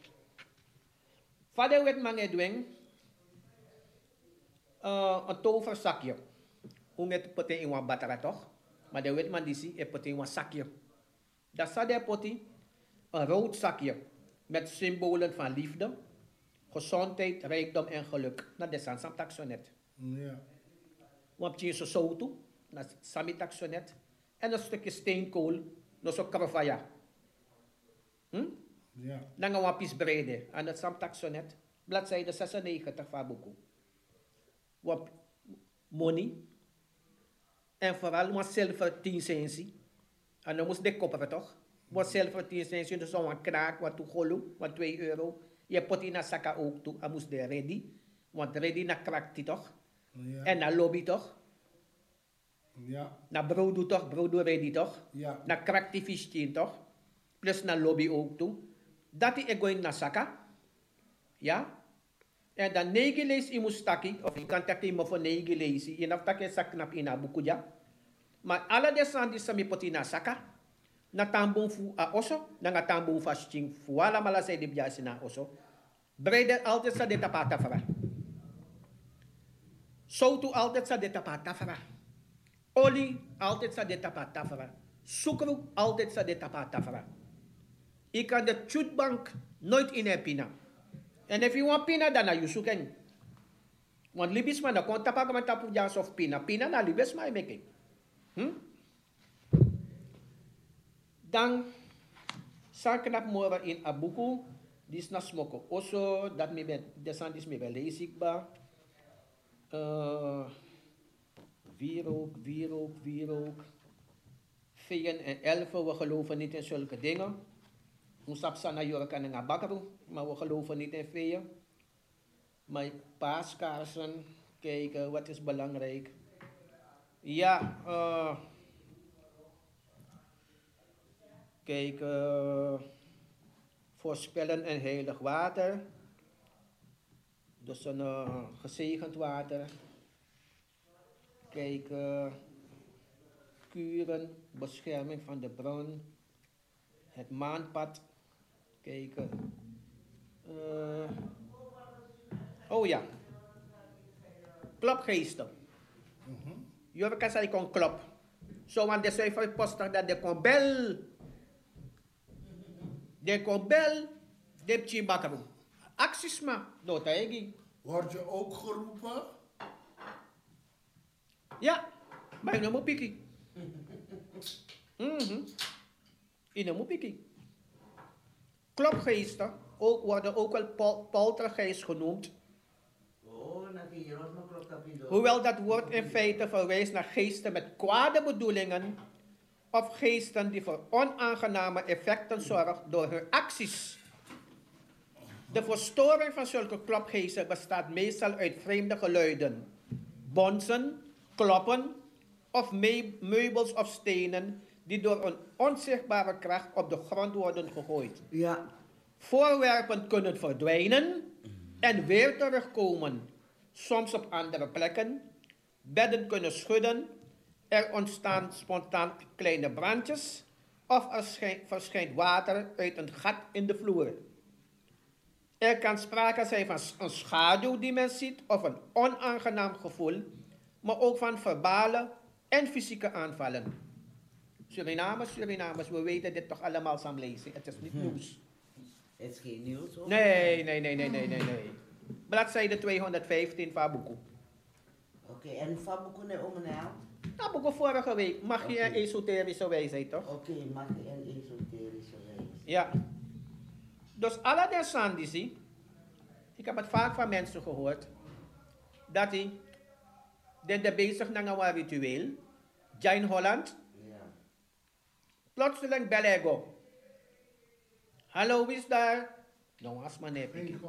Speaker 10: Vader weet man doen. Uh, een toverzakje. Hoe het poten in een batara toch? Maar de weet man die zie, het poten in een zakje. Dat staat de poten, een rood zakje. Met symbolen van liefde, gezondheid, rijkdom en geluk. Dat is een samtaksonet.
Speaker 11: Ja.
Speaker 10: Want je is zo toe, dat is samitaksonet. En een stukje steenkool, dat is ook kravaya. Hm?
Speaker 11: Ja.
Speaker 10: Dan gaan we een pies brede aan het samtaksonet. Bladzijde zesennegentig van boeken. Wat money. En vooral wat zilver tien sensi. En dan moest de kopperen toch? Wat zilver tien sensi, dus zo'n kraak, wat toegolu, wat twee euro. Je pot in een zakka ook toe, en moest de ready. Want ready na kraak die toch?
Speaker 11: Ja.
Speaker 10: En na lobby toch?
Speaker 11: Ja.
Speaker 10: Na brodo toch? Brodo ready toch?
Speaker 11: Ja.
Speaker 10: Na kraak die visje toch? Plus na lobby ook toe. Dat is gewoon na zakka. Ja? En dan negen lees in mustaki, of je kan takken me voor negen lezen. Je hebt takken sak knap in a bukuja. Maar alle desan die sami poti na saka, na tambon fu a oso, na nga tambon fa sting fu ala mala say di biasi na oso. Brede altijd sa de tapata fara. Soutu altijd sa de tapata fara. Oli altijd sa de tapata fara. Sukru altijd sa de tapata fara. Ik kan de chutbank nooit in een pina. En if you want pina, dan na you suken. Want libis man, na kon tapak man tapu jas of pina. Pina na libis man making. Hm? Dan, sa knap mora in abuku, dis na smoko. Oso, dat me ben, desan dis me ben leesik ba. Uh, wierook, wierook, wierook. Veeën en elfen, we geloven niet in zulke dingen. Ons sapsa na jurka na nga bakaro, maar we geloven niet in veeën. Maar paaskaarsen, kijken, wat is belangrijk? Ja, uh, kijk, uh, voorspellen en heilig water. Dus een uh, gezegend water. Kijk, uh, kuren, bescherming van de bron. Het maanpad. Kijken. Uh, oh ja. Klopgeesten. Mm-hmm. Je kan zeggen kon klop. Zo aan de cijfer poster dat de kon bel. De kon bel. De chibakaru. Acties maar. Nota egi.
Speaker 11: Word je ook geroepen?
Speaker 10: Ja, maar je moet piki. Mhm. Je moet piki. Klopgeesten ook, worden ook wel pol- poltergeest genoemd. Hoewel dat woord in feite verwijst naar geesten met kwade bedoelingen of geesten die voor onaangename effecten zorgen door hun acties. De verstoring van zulke klopgeesten bestaat meestal uit vreemde geluiden, bonzen, kloppen of me- meubels of stenen die door een onzichtbare kracht op de grond worden gegooid.
Speaker 9: Ja.
Speaker 10: Voorwerpen kunnen verdwijnen en weer terugkomen, soms op andere plekken. Bedden kunnen schudden, er ontstaan spontaan kleine brandjes of er schijnt, verschijnt water uit een gat in de vloer. Er kan sprake zijn van een schaduw die men ziet of een onaangenaam gevoel, maar ook van verbale en fysieke aanvallen. Surinamers, Surinamers, we weten dit toch allemaal samen lezen. Het is niet nieuws.
Speaker 9: Het is geen nieuws hoor.
Speaker 10: Nee, nee, nee, nee, nee, nee, nee. Bladzijde tweehonderdvijftien van Buku.
Speaker 9: Oké, okay, en van Buku naar Omenel?
Speaker 10: Nou, Buku vorige week. Magie okay. en esoterische wijsheid, toch?
Speaker 9: Oké, okay, magie en esoterische wijsheid.
Speaker 10: Ja. Dus alle de Sandisi, ik heb het vaak van mensen gehoord, dat die, den de bezig naar een ritueel, Jain Holland, ja. Plotseling belego. Hallo, wie is daar? Nou, als man heb ik.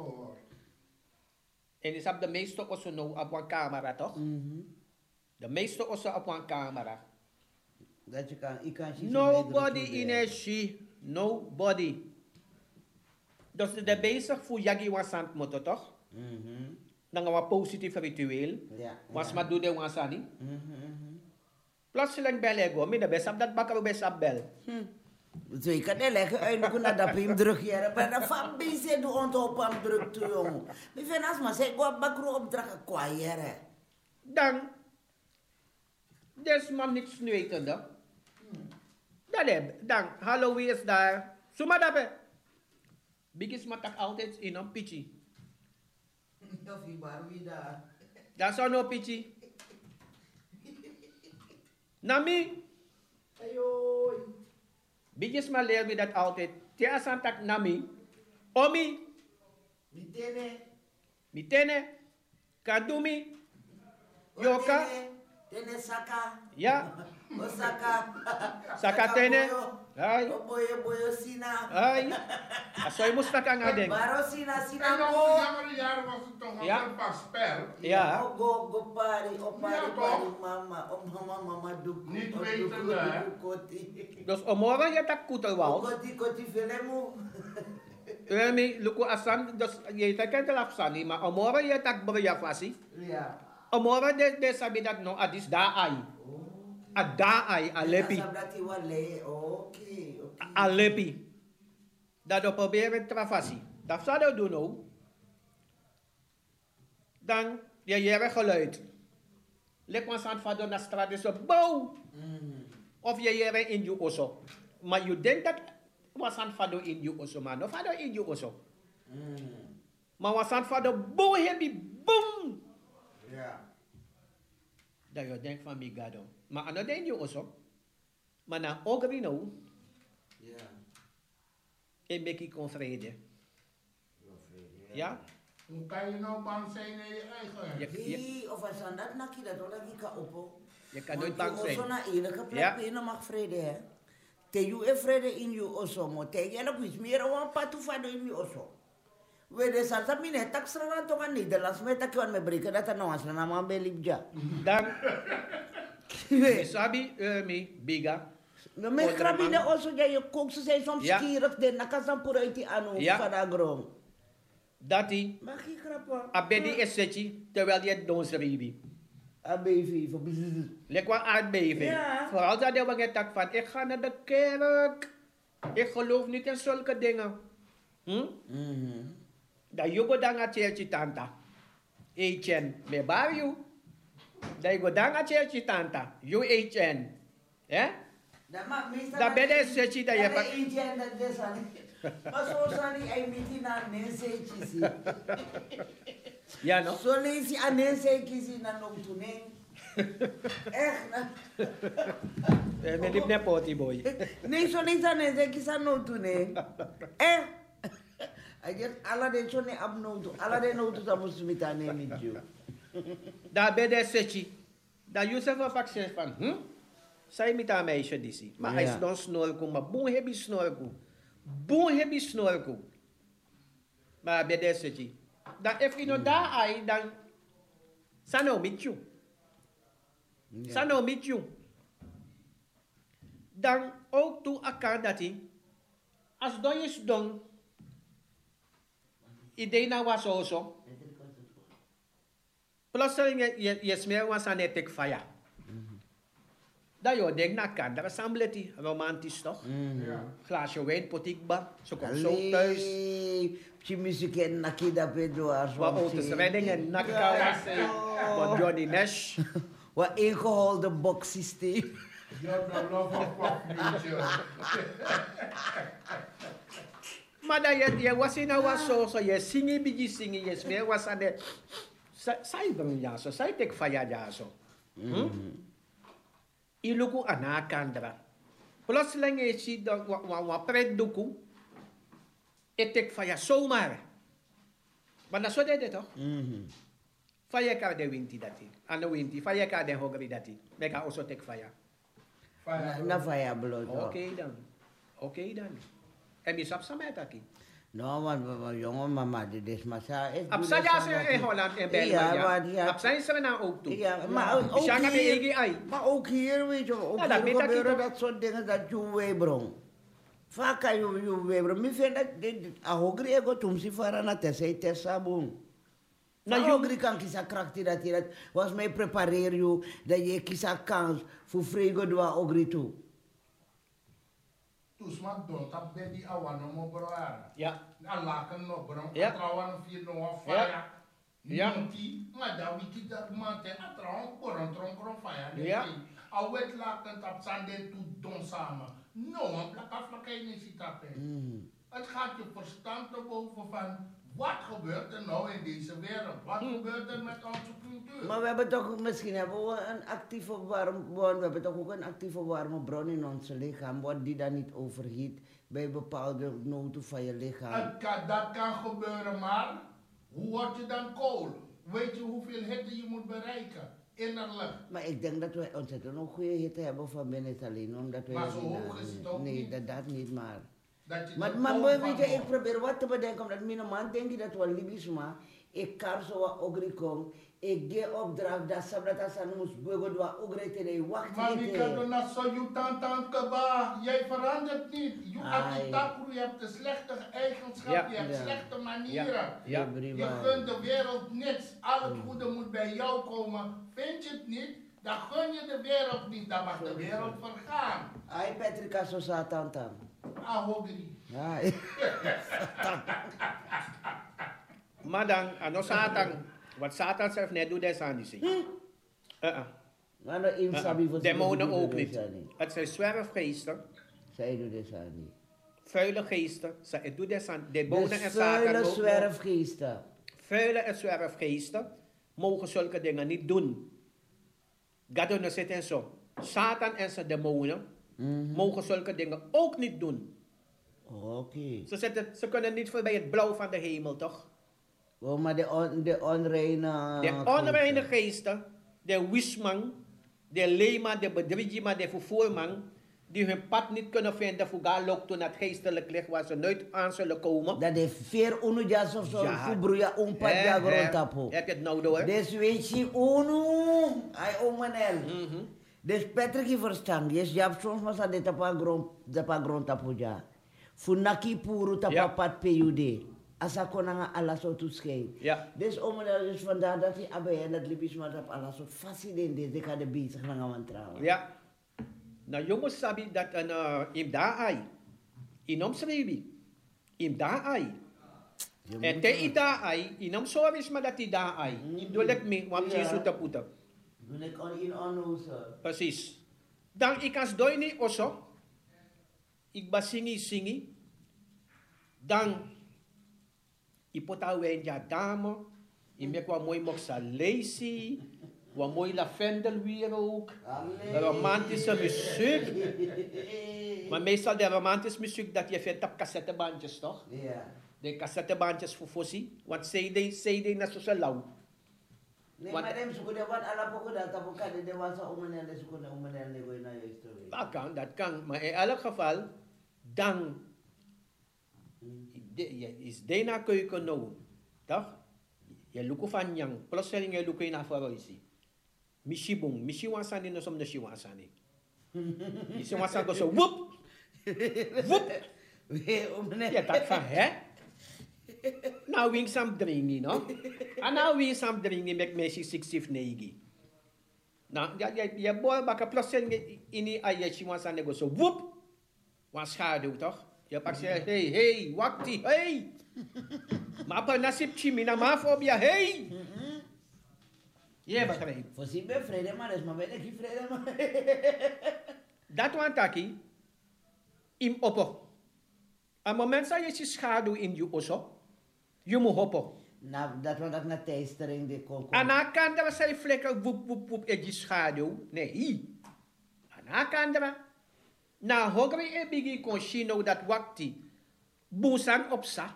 Speaker 10: En is op de meeste ossen nou op een camera, toch? Mm-hmm. De meeste ossen op een camera.
Speaker 9: Dat je kan, ik kan zien.
Speaker 10: Nobody in energie. Nobody. Dus de bezig voor jagi wasant moeten, toch? Mm-hmm. Dan gaan we positief ritueel. Ja. Was maar doe de wasani. Mm-hmm. Plotseling belego. Met de best op dat bakker best op bel. Hm.
Speaker 9: Zo, ik kan niet leggen uit, ik kan dat hem druk hier. Maar dat van bezig doe ons op hem druk toe, jongen. Ik vind als maar zeg, wat bakro opdragen kwa hier.
Speaker 10: Dan, des man niks weten, dan. Dan heb, dan, hallo, wie is daar? Suma dabe. Bigis matak altijd in een pitchy.
Speaker 9: Of je maar wie daar.
Speaker 10: Dat is no pitchy. Nami.
Speaker 9: Ayoy.
Speaker 10: Bigis maar leer me dat altijd. Tia santak nami. Omi.
Speaker 9: Mitene.
Speaker 10: Mitene. Kadumi. Yoka.
Speaker 9: Tene saka.
Speaker 10: Ja.
Speaker 9: Osaka.
Speaker 10: Saka tene. Hai.
Speaker 9: Boyo boyo sina.
Speaker 10: Hai. Asoy musta kang adeng.
Speaker 9: Baro sina sina
Speaker 11: En
Speaker 9: mo.
Speaker 11: over de jaren was het toch al
Speaker 10: Ja.
Speaker 11: een paar spel.
Speaker 10: Ja.
Speaker 9: Oh, go go pari, oh pari
Speaker 11: Ja,
Speaker 9: pari
Speaker 11: toch?
Speaker 9: mama, oh mama mama doek.
Speaker 11: Niet weten, hè?
Speaker 10: Dus omorgen je tak kutelwals.
Speaker 9: Koti koti filemu.
Speaker 10: Remi, luku asan, dus je tekent de lapsani, maar omorgen je tak briafasi.
Speaker 9: Ja.
Speaker 10: Omorgen de, de sabi dat no adis daai. A daai, a lepi.
Speaker 9: Sabrati wale, oké, oké.
Speaker 10: A lepi. Dat we proberen trafasi. Dat zou je doen ook. Dan, je jere geluid. Lek was aan het vader naar straat is op bouw. Of je jere in je osso. Maar je denkt dat was aan het vader in je osso, man. Of vader in je osso. Maar was aan het vader bouw, hebi, boom.
Speaker 9: Ja.
Speaker 10: Dat je denkt van mi gado. Maar aan het je osso. Maar na ogri nou.
Speaker 9: Ja.
Speaker 10: En mek ik kon vrede. Ja?
Speaker 11: Hoe kan je nou bang zijn in je eigen?
Speaker 10: Je, je,
Speaker 9: Hey, of als aan dat nakkie dat hoor, dat ik kan op.
Speaker 10: je kan nooit bang zijn.
Speaker 9: Osso na enige plek,
Speaker 10: Ja.
Speaker 9: je mag vrede, hè. Te je e vrede in je osso, mo. Te je nog iets meer dan patu van in je osso. We de salsa mine tak strana to kan Nederlands met tak kan me breken dat er nou als na man belibja.
Speaker 10: Dan, je sabi, mi, biga.
Speaker 9: No me krabine osso ja je kookt ze zijn soms
Speaker 10: Ja.
Speaker 9: skierig de nakasan pura uit die anu
Speaker 10: Ja.
Speaker 9: van de grond.
Speaker 10: Dat die,
Speaker 9: Mag je krabben?
Speaker 10: abedi essechi, terwijl je dons ribi.
Speaker 9: Abevi voor bzzz.
Speaker 10: Lekwa aardbeving.
Speaker 9: Ja.
Speaker 10: Vooral dat je wanneer tak van, ik ga naar de kerk. Ik geloof niet in zulke dingen. Hm?
Speaker 9: Mhm.
Speaker 10: Dat je go dan a church tanta. Echen, me bar you. Dat je go dan a church tanta. You echen. Ja?
Speaker 9: Dat maakt meestal.
Speaker 10: Dat ben je essechi dat je
Speaker 9: Dat
Speaker 10: pak.
Speaker 9: is eentje en dat is aan. Maar zo zijn die emiti na nenseetjes zien.
Speaker 10: Ja, no?
Speaker 9: Zo lees je aan nenseetjes zien en ook toen. Echt?
Speaker 10: Eh, me liep net potty boy.
Speaker 9: Nee, zo niet aan het zeggen, zo nou toe, nee. Echt? Hij zegt, alle de zo niet abnoot, alle de noten dat moest met haar nemen met jou.
Speaker 10: Daar bij de setje. Dat je zelf een vaccin van, hm? Zij met haar meisje die zie. Maar hij is dan snorkel, maar boem heb je snorkel. Boem heb je snorkel. Maar bij de setje. Dan even nog daar ai, dan... Sano met jou. Sano met jou. Dan ook toe elkaar dat hij... Als dan is dan... Idee nou was zo zo. Plotseling je, je, je smeer was aan het tek fire. Dat je denkt naar kan, dat is een romantisch toch?
Speaker 9: Ja.
Speaker 10: Glaasje wijn, potikba, zo komt zo thuis.
Speaker 9: Je muziek en nakida pedoa.
Speaker 10: Wat auto's reddingen, nakka wat Johnny Nash.
Speaker 9: Wat ingeholde boxsysteem.
Speaker 11: You're the love of our future.
Speaker 10: Maar dat je, je was in een zo, zo je zingen, beetje zingen, je smeer was aan de... Zij brengen ja zo, zij tek fire ja zo. Iluku anakandra. Plotseling je ziet dat wat pret doeku. Het tek fire zomaar. Maar dat is wat dit toch? Fire kan de winti dat hij. Aan de winti, fire kan de hogri dat hij. Maar kan also tek fire.
Speaker 9: Na fire bloed.
Speaker 10: Oké dan. Oké dan. En je sap samen dat hij.
Speaker 9: No, maar jongen, mama, dit is maar zo.
Speaker 10: Apsa ja ze in Holland en België. Ja, ja. Apsa is er nou ook toe.
Speaker 9: Ja, maar ook hier, maar ook hier, weet je, ook ja, hier gebeuren dat soort dingen dat je weebron. Vaak kan je je weebron. Ik vind dat, ahogri ego tumsi fara na tessay tessabon. Na ahogri kan kisa krakti dat je dat, was mij prepareer je, dat je kisa kans voor vrego doa ahogri toe.
Speaker 11: Dus maar don't have baby awan no more bro.
Speaker 10: Ja.
Speaker 11: Alaken no bro.
Speaker 10: Ja.
Speaker 11: Awan vier no fire.
Speaker 10: Ja.
Speaker 11: Nonti, maar dat wiki dat man te atron koron tron koron fire.
Speaker 10: Ja.
Speaker 11: Awet laken tap sande toe don samen. No, een plak aflakai niet ziet dat. Het gaat je verstand te boven van wat gebeurt er nou in deze wereld? Wat gebeurt er met onze cultuur?
Speaker 9: Maar we hebben toch, misschien hebben we een actieve warme bron, we hebben toch ook een actieve warme bron in ons lichaam, wat die dan niet overgiet bij bepaalde noten van je lichaam.
Speaker 11: Het kan, dat kan gebeuren, maar hoe word je dan kool? Weet je hoeveel hitte je moet bereiken? Innerlijk.
Speaker 9: Maar ik denk dat we ontzettend een goede hitte hebben van binnen alleen, omdat we...
Speaker 11: Maar zo hoog is het ook
Speaker 9: nee,
Speaker 11: niet.
Speaker 9: dat, dat niet, maar...
Speaker 11: Dat je
Speaker 9: maar maar weet je, ik probeer wat te bedenken, omdat mijn man denkt dat we Libisch maar ik kan zo wat ogri kom, ik geef opdracht dat ze dat als ze moest beugen door ogri te de wacht.
Speaker 11: Maar wie kan er nou zo je tantan kaba? Jij verandert niet. Je hebt je hebt de slechte eigenschappen, ja. Je hebt ja. slechte manieren.
Speaker 10: Ja. Ja.
Speaker 11: Je gunt de wereld niets. Al het goede moet bij jou komen. Vind je het niet? Dan gun je de wereld niet. Dan mag de wereld vergaan.
Speaker 9: Ai Patrick zo satan tam.
Speaker 11: Ah, hogri.
Speaker 9: Ai.
Speaker 10: Maar dan, ano Satan, wat Satan zelf net doet, dat is aan die zin. Demonen ook niet. Het zijn zwerfgeesten.
Speaker 9: Zij doet dat aan niet.
Speaker 10: Vuile geesten. Zij doet dat aan. Demonen en Satan.
Speaker 9: Vuile zwerfgeesten.
Speaker 10: Vuile en zwerfgeesten mogen zulke dingen niet doen. Gadon zit en zo. Satan en zijn demonen mm-hmm. mogen zulke dingen ook niet doen.
Speaker 9: Oké. Okay.
Speaker 10: Ze, ze kunnen niet voorbij het blauw van de hemel, toch?
Speaker 9: Oh, maar de, on, de onreine...
Speaker 10: De onreine geesten, de wisman, de lema, de bedriegima, de vervoerman, die hun pad niet kunnen vinden voor galok toen het geestelijk licht waar ze nooit aan zullen komen.
Speaker 9: Dat de veer unujas of zo, voor broeia onpad ja grontapo.
Speaker 10: Heb je het nou door?
Speaker 9: Dus weet je, unu, ay omanel. Dus Patrick verstaan, yes, je hebt soms maar dat tapa grontapo ja. Funaki puru tapa pad P U D. Asa konanga ala soort scheen.
Speaker 10: Ja.
Speaker 9: Dus om dus vandaar dat hij abe en dat Libisch maar op ala soort fascinerend is. Ik ga de bezig gaan gaan trouwen.
Speaker 10: Ja. Nou jongens sabi dat een uh, im daai. Inom srebi. Im daai. En te i daai, inom sorry maar dat i daai. Indolek me, want je zoet puta.
Speaker 9: Wil ik on in onnozel.
Speaker 10: Precies. Dan ik als dooi niet osso. Ik basingi singi. Dan ipota wenja dame, imekwa mooi moksa lazy, Wat mooi lavendel weer ook. Romantische muziek. Maar meestal de romantische muziek dat je vindt op cassettebandjes, toch?
Speaker 9: Ja.
Speaker 10: De cassettebandjes voor Fossi. Want C D, C D na zo lauw.
Speaker 9: Nee, maar dem zoeken de wat alle pokken dat op elkaar de was om en de zoeken om en de gooi naar je story.
Speaker 10: Dat kan, dat kan. Maar in elk geval, dan is Dena keuken nou, toch? Je lukt van yang, plotseling je lukt in Afroisi. Mishibung, mishiwansani no som no shiwansani. Mishiwansani go zo, woep! Woep! Ja, dat van, hè? Nou, wing sam dringi, no? En nou wing sam dringi met meisje zestig negen. Nou, ja, ja, ja, boy, baka plotseling in die aye shiwansani go zo, woep! Wan schaduw, toch? Je pak zeggen, hey, hey, wakti, hey! Maar pa nasib chimina maaf op je, hey! Je begrijpt.
Speaker 9: Voorzien bij vrede, maar is maar weet ik niet vrede, maar.
Speaker 10: Dat want taki, im oppo. Een moment dat je schaduw in je osso, je moet hoppen.
Speaker 9: Nou, dat want dat na teistering de koko.
Speaker 10: En dan kan er zijn vlekken, woep, woep, woep, in je schaduw. Nee, en dan kan er. Na hogere e bigi kon shino dat wakti, boesan opsa.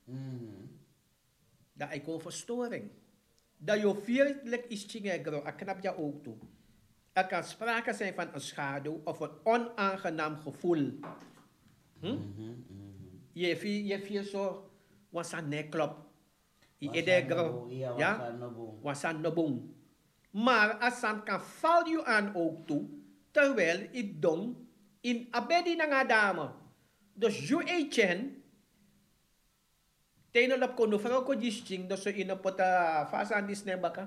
Speaker 10: Dat ik kon verstoring. Dat je vierlijk is chingegro, a knap je ook toe. Er kan sprake zijn van een schaduw of een onaangenaam gevoel. Hm? Mm-hmm, mm-hmm. Je vier, je vier zo, was een nekklop. Je edegro, ja, was een nobong. Maar als het kan val je aan ook toe, terwijl ik dong in abedi na dame. Dus je eetjen, Teno lap ko no faro ko jisting do so ina pota fasan dis ne baka.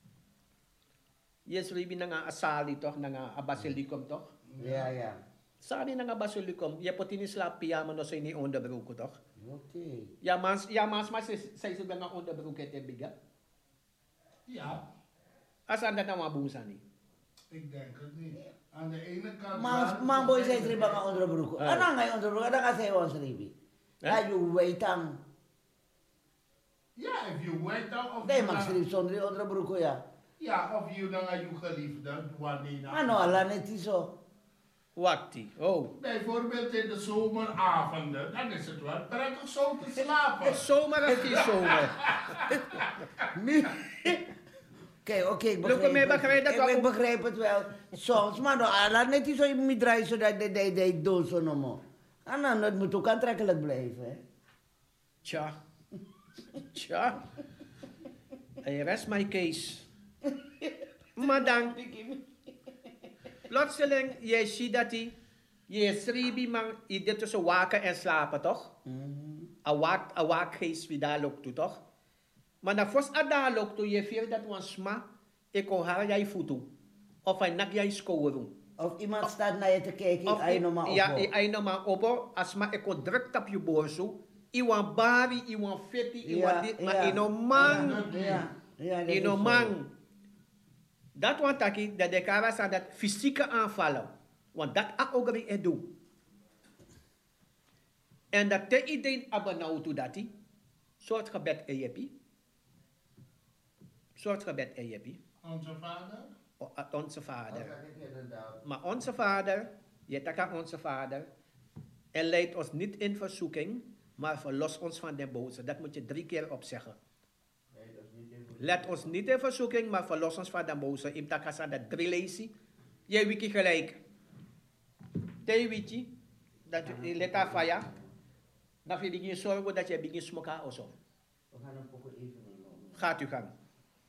Speaker 10: Yes ribi na nga asali to na nga abasilikum to.
Speaker 9: Ja ja.
Speaker 10: Sali na nga basilikum, ya potinis la piyama no so ini onda bruko to.
Speaker 9: Okay.
Speaker 10: Ja mas ja mas mas sa isu nga onda bruko te biga.
Speaker 11: Ja.
Speaker 10: Asan na na mabusa ni.
Speaker 11: Ik denk het niet. Aan de ene kant.
Speaker 9: Maar man boy zei riba nga onda bruko. Ana nga onda bruko da ka say ons ribi. Ja you wait am.
Speaker 11: Ja, if you wait dan of
Speaker 9: nee, maar schrijf zonder andere broek, ja.
Speaker 11: Ja, of je dan aan je geliefde, wanneer dan.
Speaker 9: Maar nou, Allah net is zo.
Speaker 10: Wakti, oh.
Speaker 11: Bijvoorbeeld in de zomeravonden, dan is het wel prettig zo te slapen.
Speaker 10: Zomer of die zomer?
Speaker 9: Oké, oké, ik begrijp het. Ik begrijp het wel. Soms, maar nou, Allah net is zo in mijn draai, zodat hij doet zo nog. En dan het moet ook aantrekkelijk blijven, hè.
Speaker 10: Tja. Tja, I rest my case. Maar dan, plotseling, je ziet dat hij, je schreef man, je dit tussen waken en slapen, toch? A waak, a waak geest wie daar loopt toe, toch? Maar na fos a daar loopt toe, je vier dat wan sma, ik kon haar jij voeten. Of hij nak jij scoren.
Speaker 9: Of iemand staat naar je te kijken, ik ei nog maar op.
Speaker 10: Ja, ik ei nog maar op, als maar ik kon druk op je borzo. Iwan bari, iwan feti, iwan dit, maar in een man. In een man. Dat want taki, dat de kara sa dat fysieke aanvallen. Want dat a ogri e doen. En dat te idee abanau to dati, soort gebed e jepi. Soort gebed e jepi.
Speaker 11: Onze vader?
Speaker 10: O, onze vader. Maar onze vader, je taka onze vader, en leidt ons niet in verzoeking, maar verlos ons van de boze. Dat moet je drie keer opzeggen. Let ons niet in verzoeking, maar verlos ons van de boze. In takasa dat drie lezen. Je wiki gelijk. Te wiki. Dat je let af van ja. Dan vind je zorgen dat je begint smoken of zo.
Speaker 9: We gaan een poco even.
Speaker 10: Gaat u gang.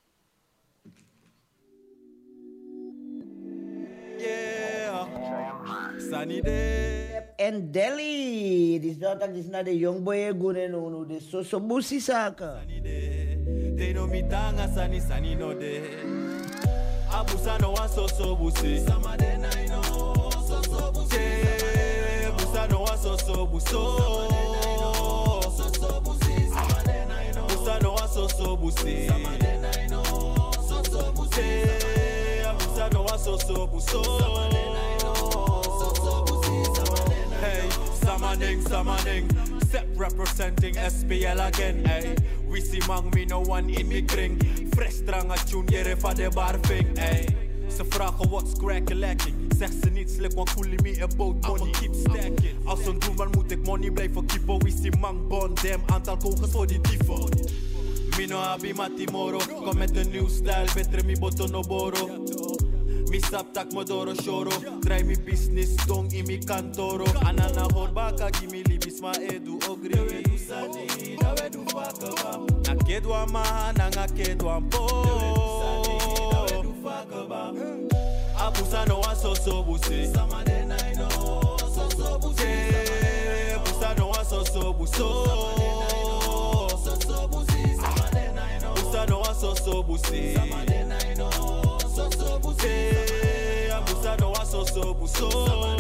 Speaker 12: Yeah, sunny day.
Speaker 9: En Delhi, dit is dat is naar de jongboy goenen no, de so so busi saka.
Speaker 12: Sunny day, they no mitanga sunny sunny no day. Abusa no wa so so busi. Sama de na no so so busi. Abusa no wa so so buso. So so busi. Sama de na no. Abusa no wa so so busi. Sama de na no so so busi. Abusa no wa so so buso. Sama de na no so so busi. Hey, samaning, samaning, Sep representing S P L again, ey. We see mang me no one in me kring. Fresh strang a tune, jere van de barving, ey. Ze vragen what's crack lacking. Zeg ze niet slik, want koelie me about money. Keep stacking. Als een doelman moet ik money blijven keepen. We see mang bond dem, aantal kogels voor die dieven. Mino abi matimoro, kom met een nieuw stijl, betre mi botono boro. Mi sap tak modoro shoro, draai mi business dong in mi kantoro. Anana horbaka gimi libis ma edu ogri. Dawe du sani, dawe du fakaba. Na kedwa ma, na nga kedwa po. Dawe du fakaba. Abusa no wa so so busi. Sama de na ino, so so busi. Abusa no wa so so buso. Abusa no wa so so busi. Sama de na ino, so so busi. Abusa no wa so so buso.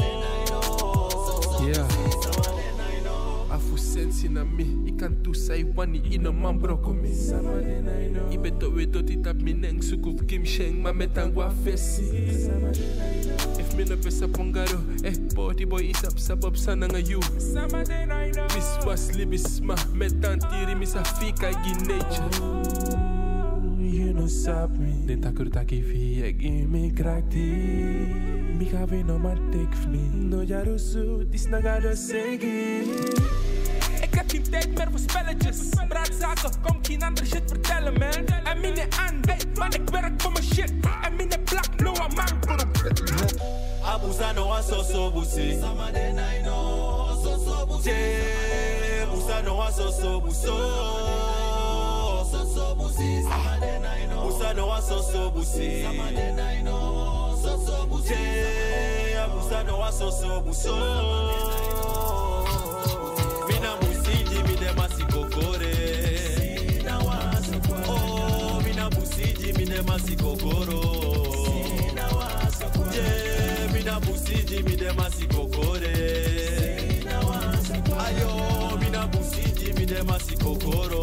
Speaker 13: Yeah. Afu sensi na mi, I kan tu say wani ino man broko mi. I beto we doti tap mi neng sukuf kim sheng ma metangwa fesi. If mi no pesa pongaro, eh body boy isap sabab sana nga you. Bis was libis ma metantiri mi sa fika gi nature. You no sap me. Den takur taki fi ek imi krakti. Mi ga we no man take me. No jarusu, dis nagado segi. Ik heb geen tijd meer voor spelletjes. Praatzaken, kom geen andere shit vertellen, man. En mine aan, hey, man, ik werk voor mijn shit. En mine plak, no a man voor een
Speaker 12: Abusa no wa so so busi. Sama de na ino, so so busi. Abusa no wa so so buso. So so busi. Sama de na ino. Abusa no wa so so busi. Sama de na ino, so so busi. Abusa no wa so so buso. Mina busi jimi de masikokore. Oh, mina busi jimi de masikokoro. Yeah, mina busi jimi de masikokore. Ayo, mina busi jimi de masikokoro.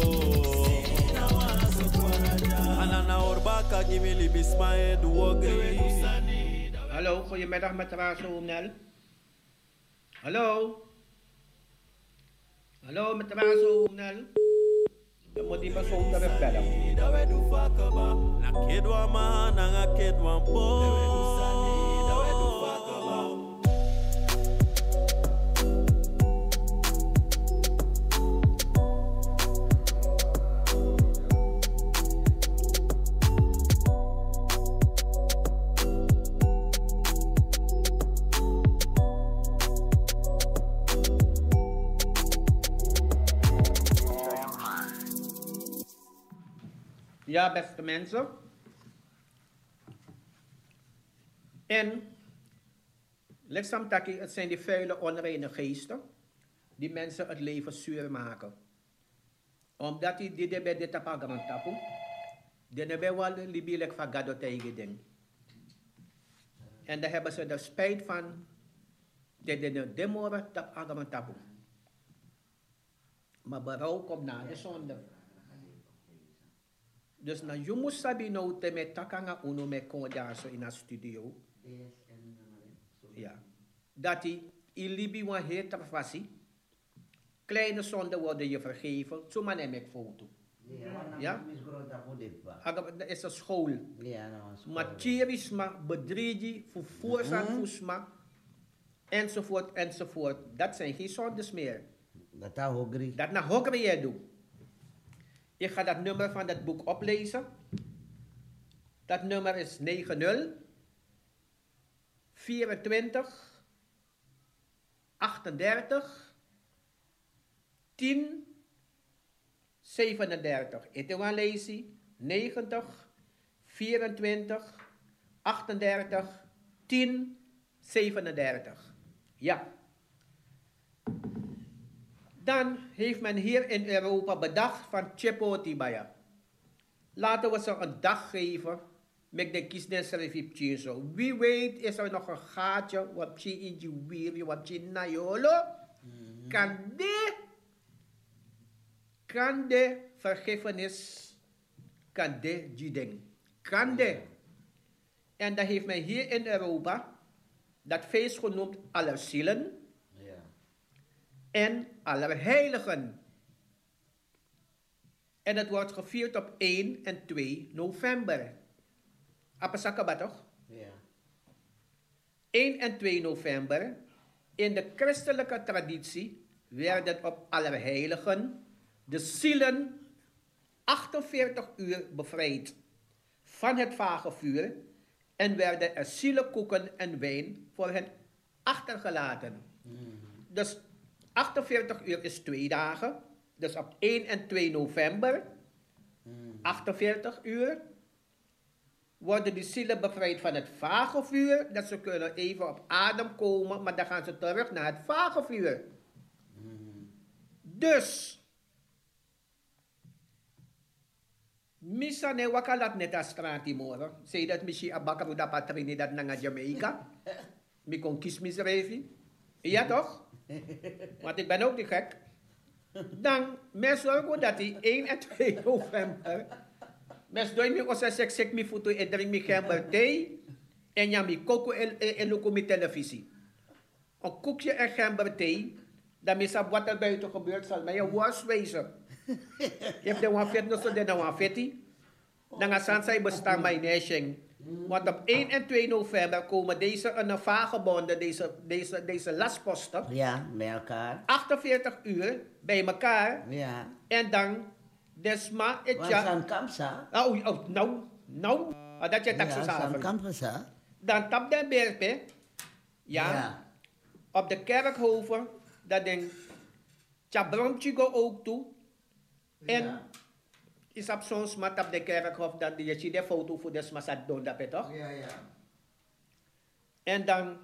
Speaker 12: Anana orbaka gimi libis mae du ogri.
Speaker 10: Hallo, goedemiddag met Razo Nel. Hallo. Hallo met Razo Nel. Je moet die persoon daar even bellen.
Speaker 12: Na kedwa ma, na nga kedwa po.
Speaker 10: Ja, beste mensen. En, Lexam Taki, het zijn die vuile, onreine geesten die mensen het leven zuur maken. Omdat die dit bij dit tapagaman tapu, dan hebben we wel libielijk van gado tegen ding. En daar hebben ze er spijt van, dat de demoren tapagaman tapu. Maar berouw komt na de zonde. Dus na je moet sabi nou te met takanga uno me kon daar zo in een studio. Ja. Dat die in Libi wan heet trafasi. Kleine zonden worden je vergeven. Zo maar neem ik foto. Ja? Dat is een school. Materialisme, bedriegi, vervoerzaam voesma. Enzovoort, enzovoort. Dat zijn geen zondes meer.
Speaker 9: Dat na hogri.
Speaker 10: Dat na hogri je doet. Ik ga dat nummer van dat boek oplezen. Dat nummer is negentien, vierentwintig, achtendertig, tien, zevenendertig. Ik ga lezen. negentig, vierentwintig, achtendertig, tien, zevenendertig. Ja. Dan heeft men hier in Europa bedacht van Chepotibaya. Laten we ze een dag geven met de kiesnesrevipje zo. Wie weet is er nog een gaatje wat je in je wier, wat je na jolo. Kan de, kan de vergiffenis, kan de jideng. Kan de. En dan heeft men hier in Europa dat feest genoemd Allerzielen. en Allerheiligen. En het wordt gevierd op één en twee november. Appasakaba toch?
Speaker 9: Ja.
Speaker 10: één en twee november. In de christelijke traditie werden op Allerheiligen de zielen achtenveertig uur bevrijd van het vagevuur en werden er zielenkoeken en wijn voor hen achtergelaten. Mm-hmm. Dus achtenveertig uur is twee dagen. Dus op één en twee november, mm-hmm. achtenveertig uur, worden die zielen bevrijd van het vagevuur. Dat ze kunnen even op adem komen, maar dan gaan ze terug naar het vagevuur. Mm-hmm. Dus misa ne wakalat neta strati moro. Say dat mishi abakaru da Trinidad nanga Jamaica. Mi kon kismis revi. Ja toch? Want ik ben ook niet gek. Dan, mes zorgen dat die één en twee november. Mes doen mi osa sek sek mi foto en drink mi gember thee. En ja mi koko en loko mi televisie. Een koekje en gember thee. Dan mis op wat er buiten gebeurt zal mij je worst wezen. Je hebt de wan vet nog zo de wan vetti. Dan gaan sansai bestaan mijn nation. Want op één en twee november komen deze een vagebonden, deze, deze, deze lastposten.
Speaker 9: Ja, bij elkaar.
Speaker 10: achtenveertig uur bij elkaar.
Speaker 9: Ja.
Speaker 10: En dan desma het
Speaker 9: ja.
Speaker 10: ja.
Speaker 9: Wat is kamsa?
Speaker 10: Oh, oh, nou, nou. Dat je tak zo
Speaker 9: zagen. Kamsa.
Speaker 10: Dan tap de berpe. Ja. ja. Op de kerkhoven. Dat ding. Tjabromtje ook toe. En ja. Is op zo'n smat op de kerkhof dat je ziet de foto voor de smasat doen dat toch?
Speaker 9: Ja, ja.
Speaker 10: En dan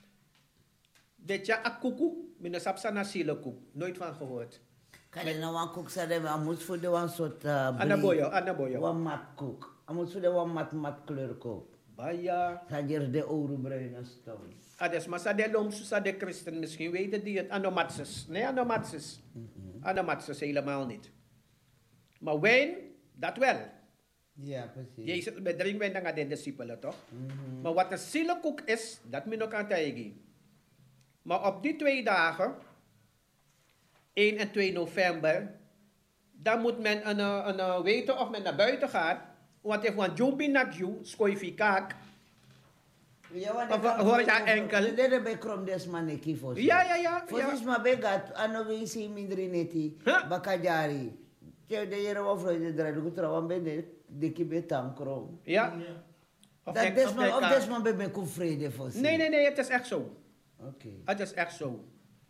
Speaker 10: weet je een koekoe, mijn sapsa na zielekoek, nooit van gehoord.
Speaker 9: Kan je nou een koek zeggen, we moeten voor de een soort uh,
Speaker 10: anaboyo, anaboyo.
Speaker 9: Een mat koek. We moeten voor de een mat mat kleur koek.
Speaker 10: Baya.
Speaker 9: Ga je de oerbruine stone.
Speaker 10: Ah, dus maar sa de loms, sa de christen misschien weten die het anomatses. Nee, anomatses. Mm-hmm. Anomatses helemaal niet. Maar wijn, dat wel.
Speaker 9: Ja, precies.
Speaker 10: Jezus, met drinken wijn dan aan de discipelen, toch? Mm-hmm. Maar wat een zielekoek is, dat moet nog aan tijgen. Maar op die twee dagen, één en twee november, dan moet men een, een, een weten of men naar buiten gaat. Want if one jump in naar you, skoifi kaak.
Speaker 9: Ja,
Speaker 10: of hoor je enkel?
Speaker 9: Dat is bij krom des maneki voor.
Speaker 10: Ja, ja, ja.
Speaker 9: Volgens mij begat, ano we zien minder neti, bakajari. Je de jere of de draai goed trouwen ben de de kibe tankrom.
Speaker 10: Ja.
Speaker 9: Dat desman of desman ben ben vrede voor.
Speaker 10: Nee, nee, nee, het is echt zo.
Speaker 9: Oké. Okay.
Speaker 10: Het is echt zo.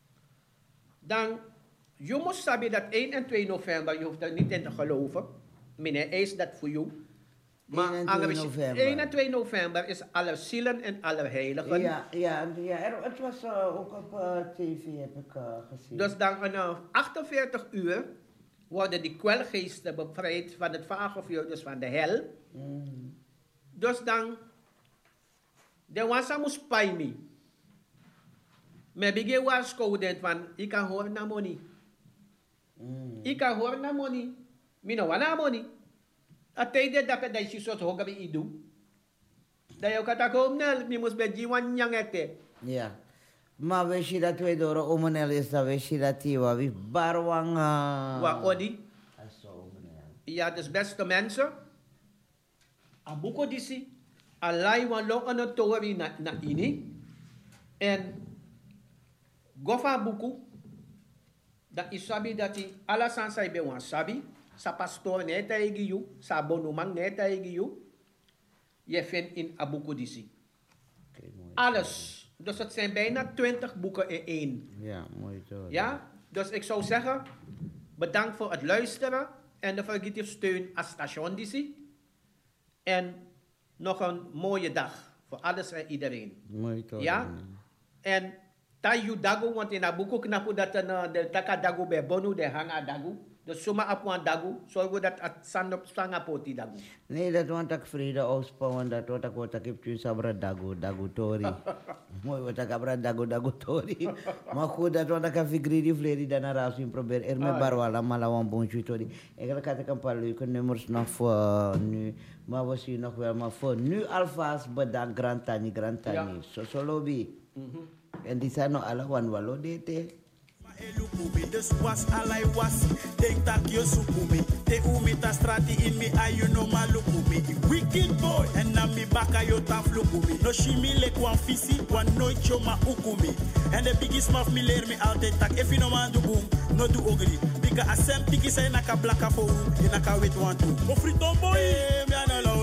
Speaker 10: Dan, je moet sabi dat één en twee november, je hoeft er niet in te geloven. Meneer, is dat voor jou. Maar één en twee november is alle zielen en alle heiligen.
Speaker 9: Ja, ja, ja er, het was uh, ook op uh, tv heb ik uh, gezien.
Speaker 10: Dus dan uh, achtenveertig uur worden die kwelgeesten bevrijd van het vagevuur, dus van de hel. Mm. Dus dan, de wasa moest pay me. Me begin waarschuwen van, ik kan horen naar money. Mm. Ik kan horen naar money. Ik kan horen money. A tijd dat dat je soort hoger bij doen. Dat je ook gaat komen, je moet bij die one young ete.
Speaker 9: Ja. Maar weet je dat we door omenel is dat weet je dat die wat wie barwang.
Speaker 10: Wat odi? Ja, dus beste mensen. Abuko disi. Alai wan lo ano tori na na ini. En gofa buku. Dat is sabi dat die alasan sai be wan sabi. Sa pastor neta igiyu, sa bonumang neta igiyu. Je vindt in Abuko disi. Okay, alles. Dus het zijn bijna twintig boeken in één.
Speaker 9: Ja, mooi zo.
Speaker 10: Ja, dus ik zou zeggen, bedankt voor het luisteren en de vergeten steun aan Station D C. En nog een mooie dag voor alles en iedereen.
Speaker 9: Mooi toch.
Speaker 10: Ja, en tayu dagu, want in Abuko knapu dat een de taka dagu bij bonu de hanga dagu. Dus zomaar op een dagu, zorgen dat het sandop sangapoti dagu.
Speaker 9: Nee, dat want ik vrede uitspouwen, dat wat ik wat ik heb tussen sabra dagu, dagu tori. Mooi wat ik abra dagu, dagu tori. Maar goed, dat want ik heb figuri vleri dan araas in probeer er me barwala malawan bonju tori. Ik had ik een paar leuke nummers nog voor nu, maar we zien nog wel, maar voor nu alvast bedankt Grand Tani, Grand Tani. Zo zo lobby. En die zijn nog alle wan walo dete.
Speaker 14: Dus was alai was, denk dat je sukumi. Te umi ta strati in mi ayu no malukumi. Wicked boy, en na mi baka yo ta flukumi. No shimi lek wan fisi, wan nooit choma ukumi. En de biggest maf mi leer mi altijd tak. If you no man do boom, no do ogri. Bika asem tiki say naka blaka for u, naka wit wan tu. Go free tomboy, me analo.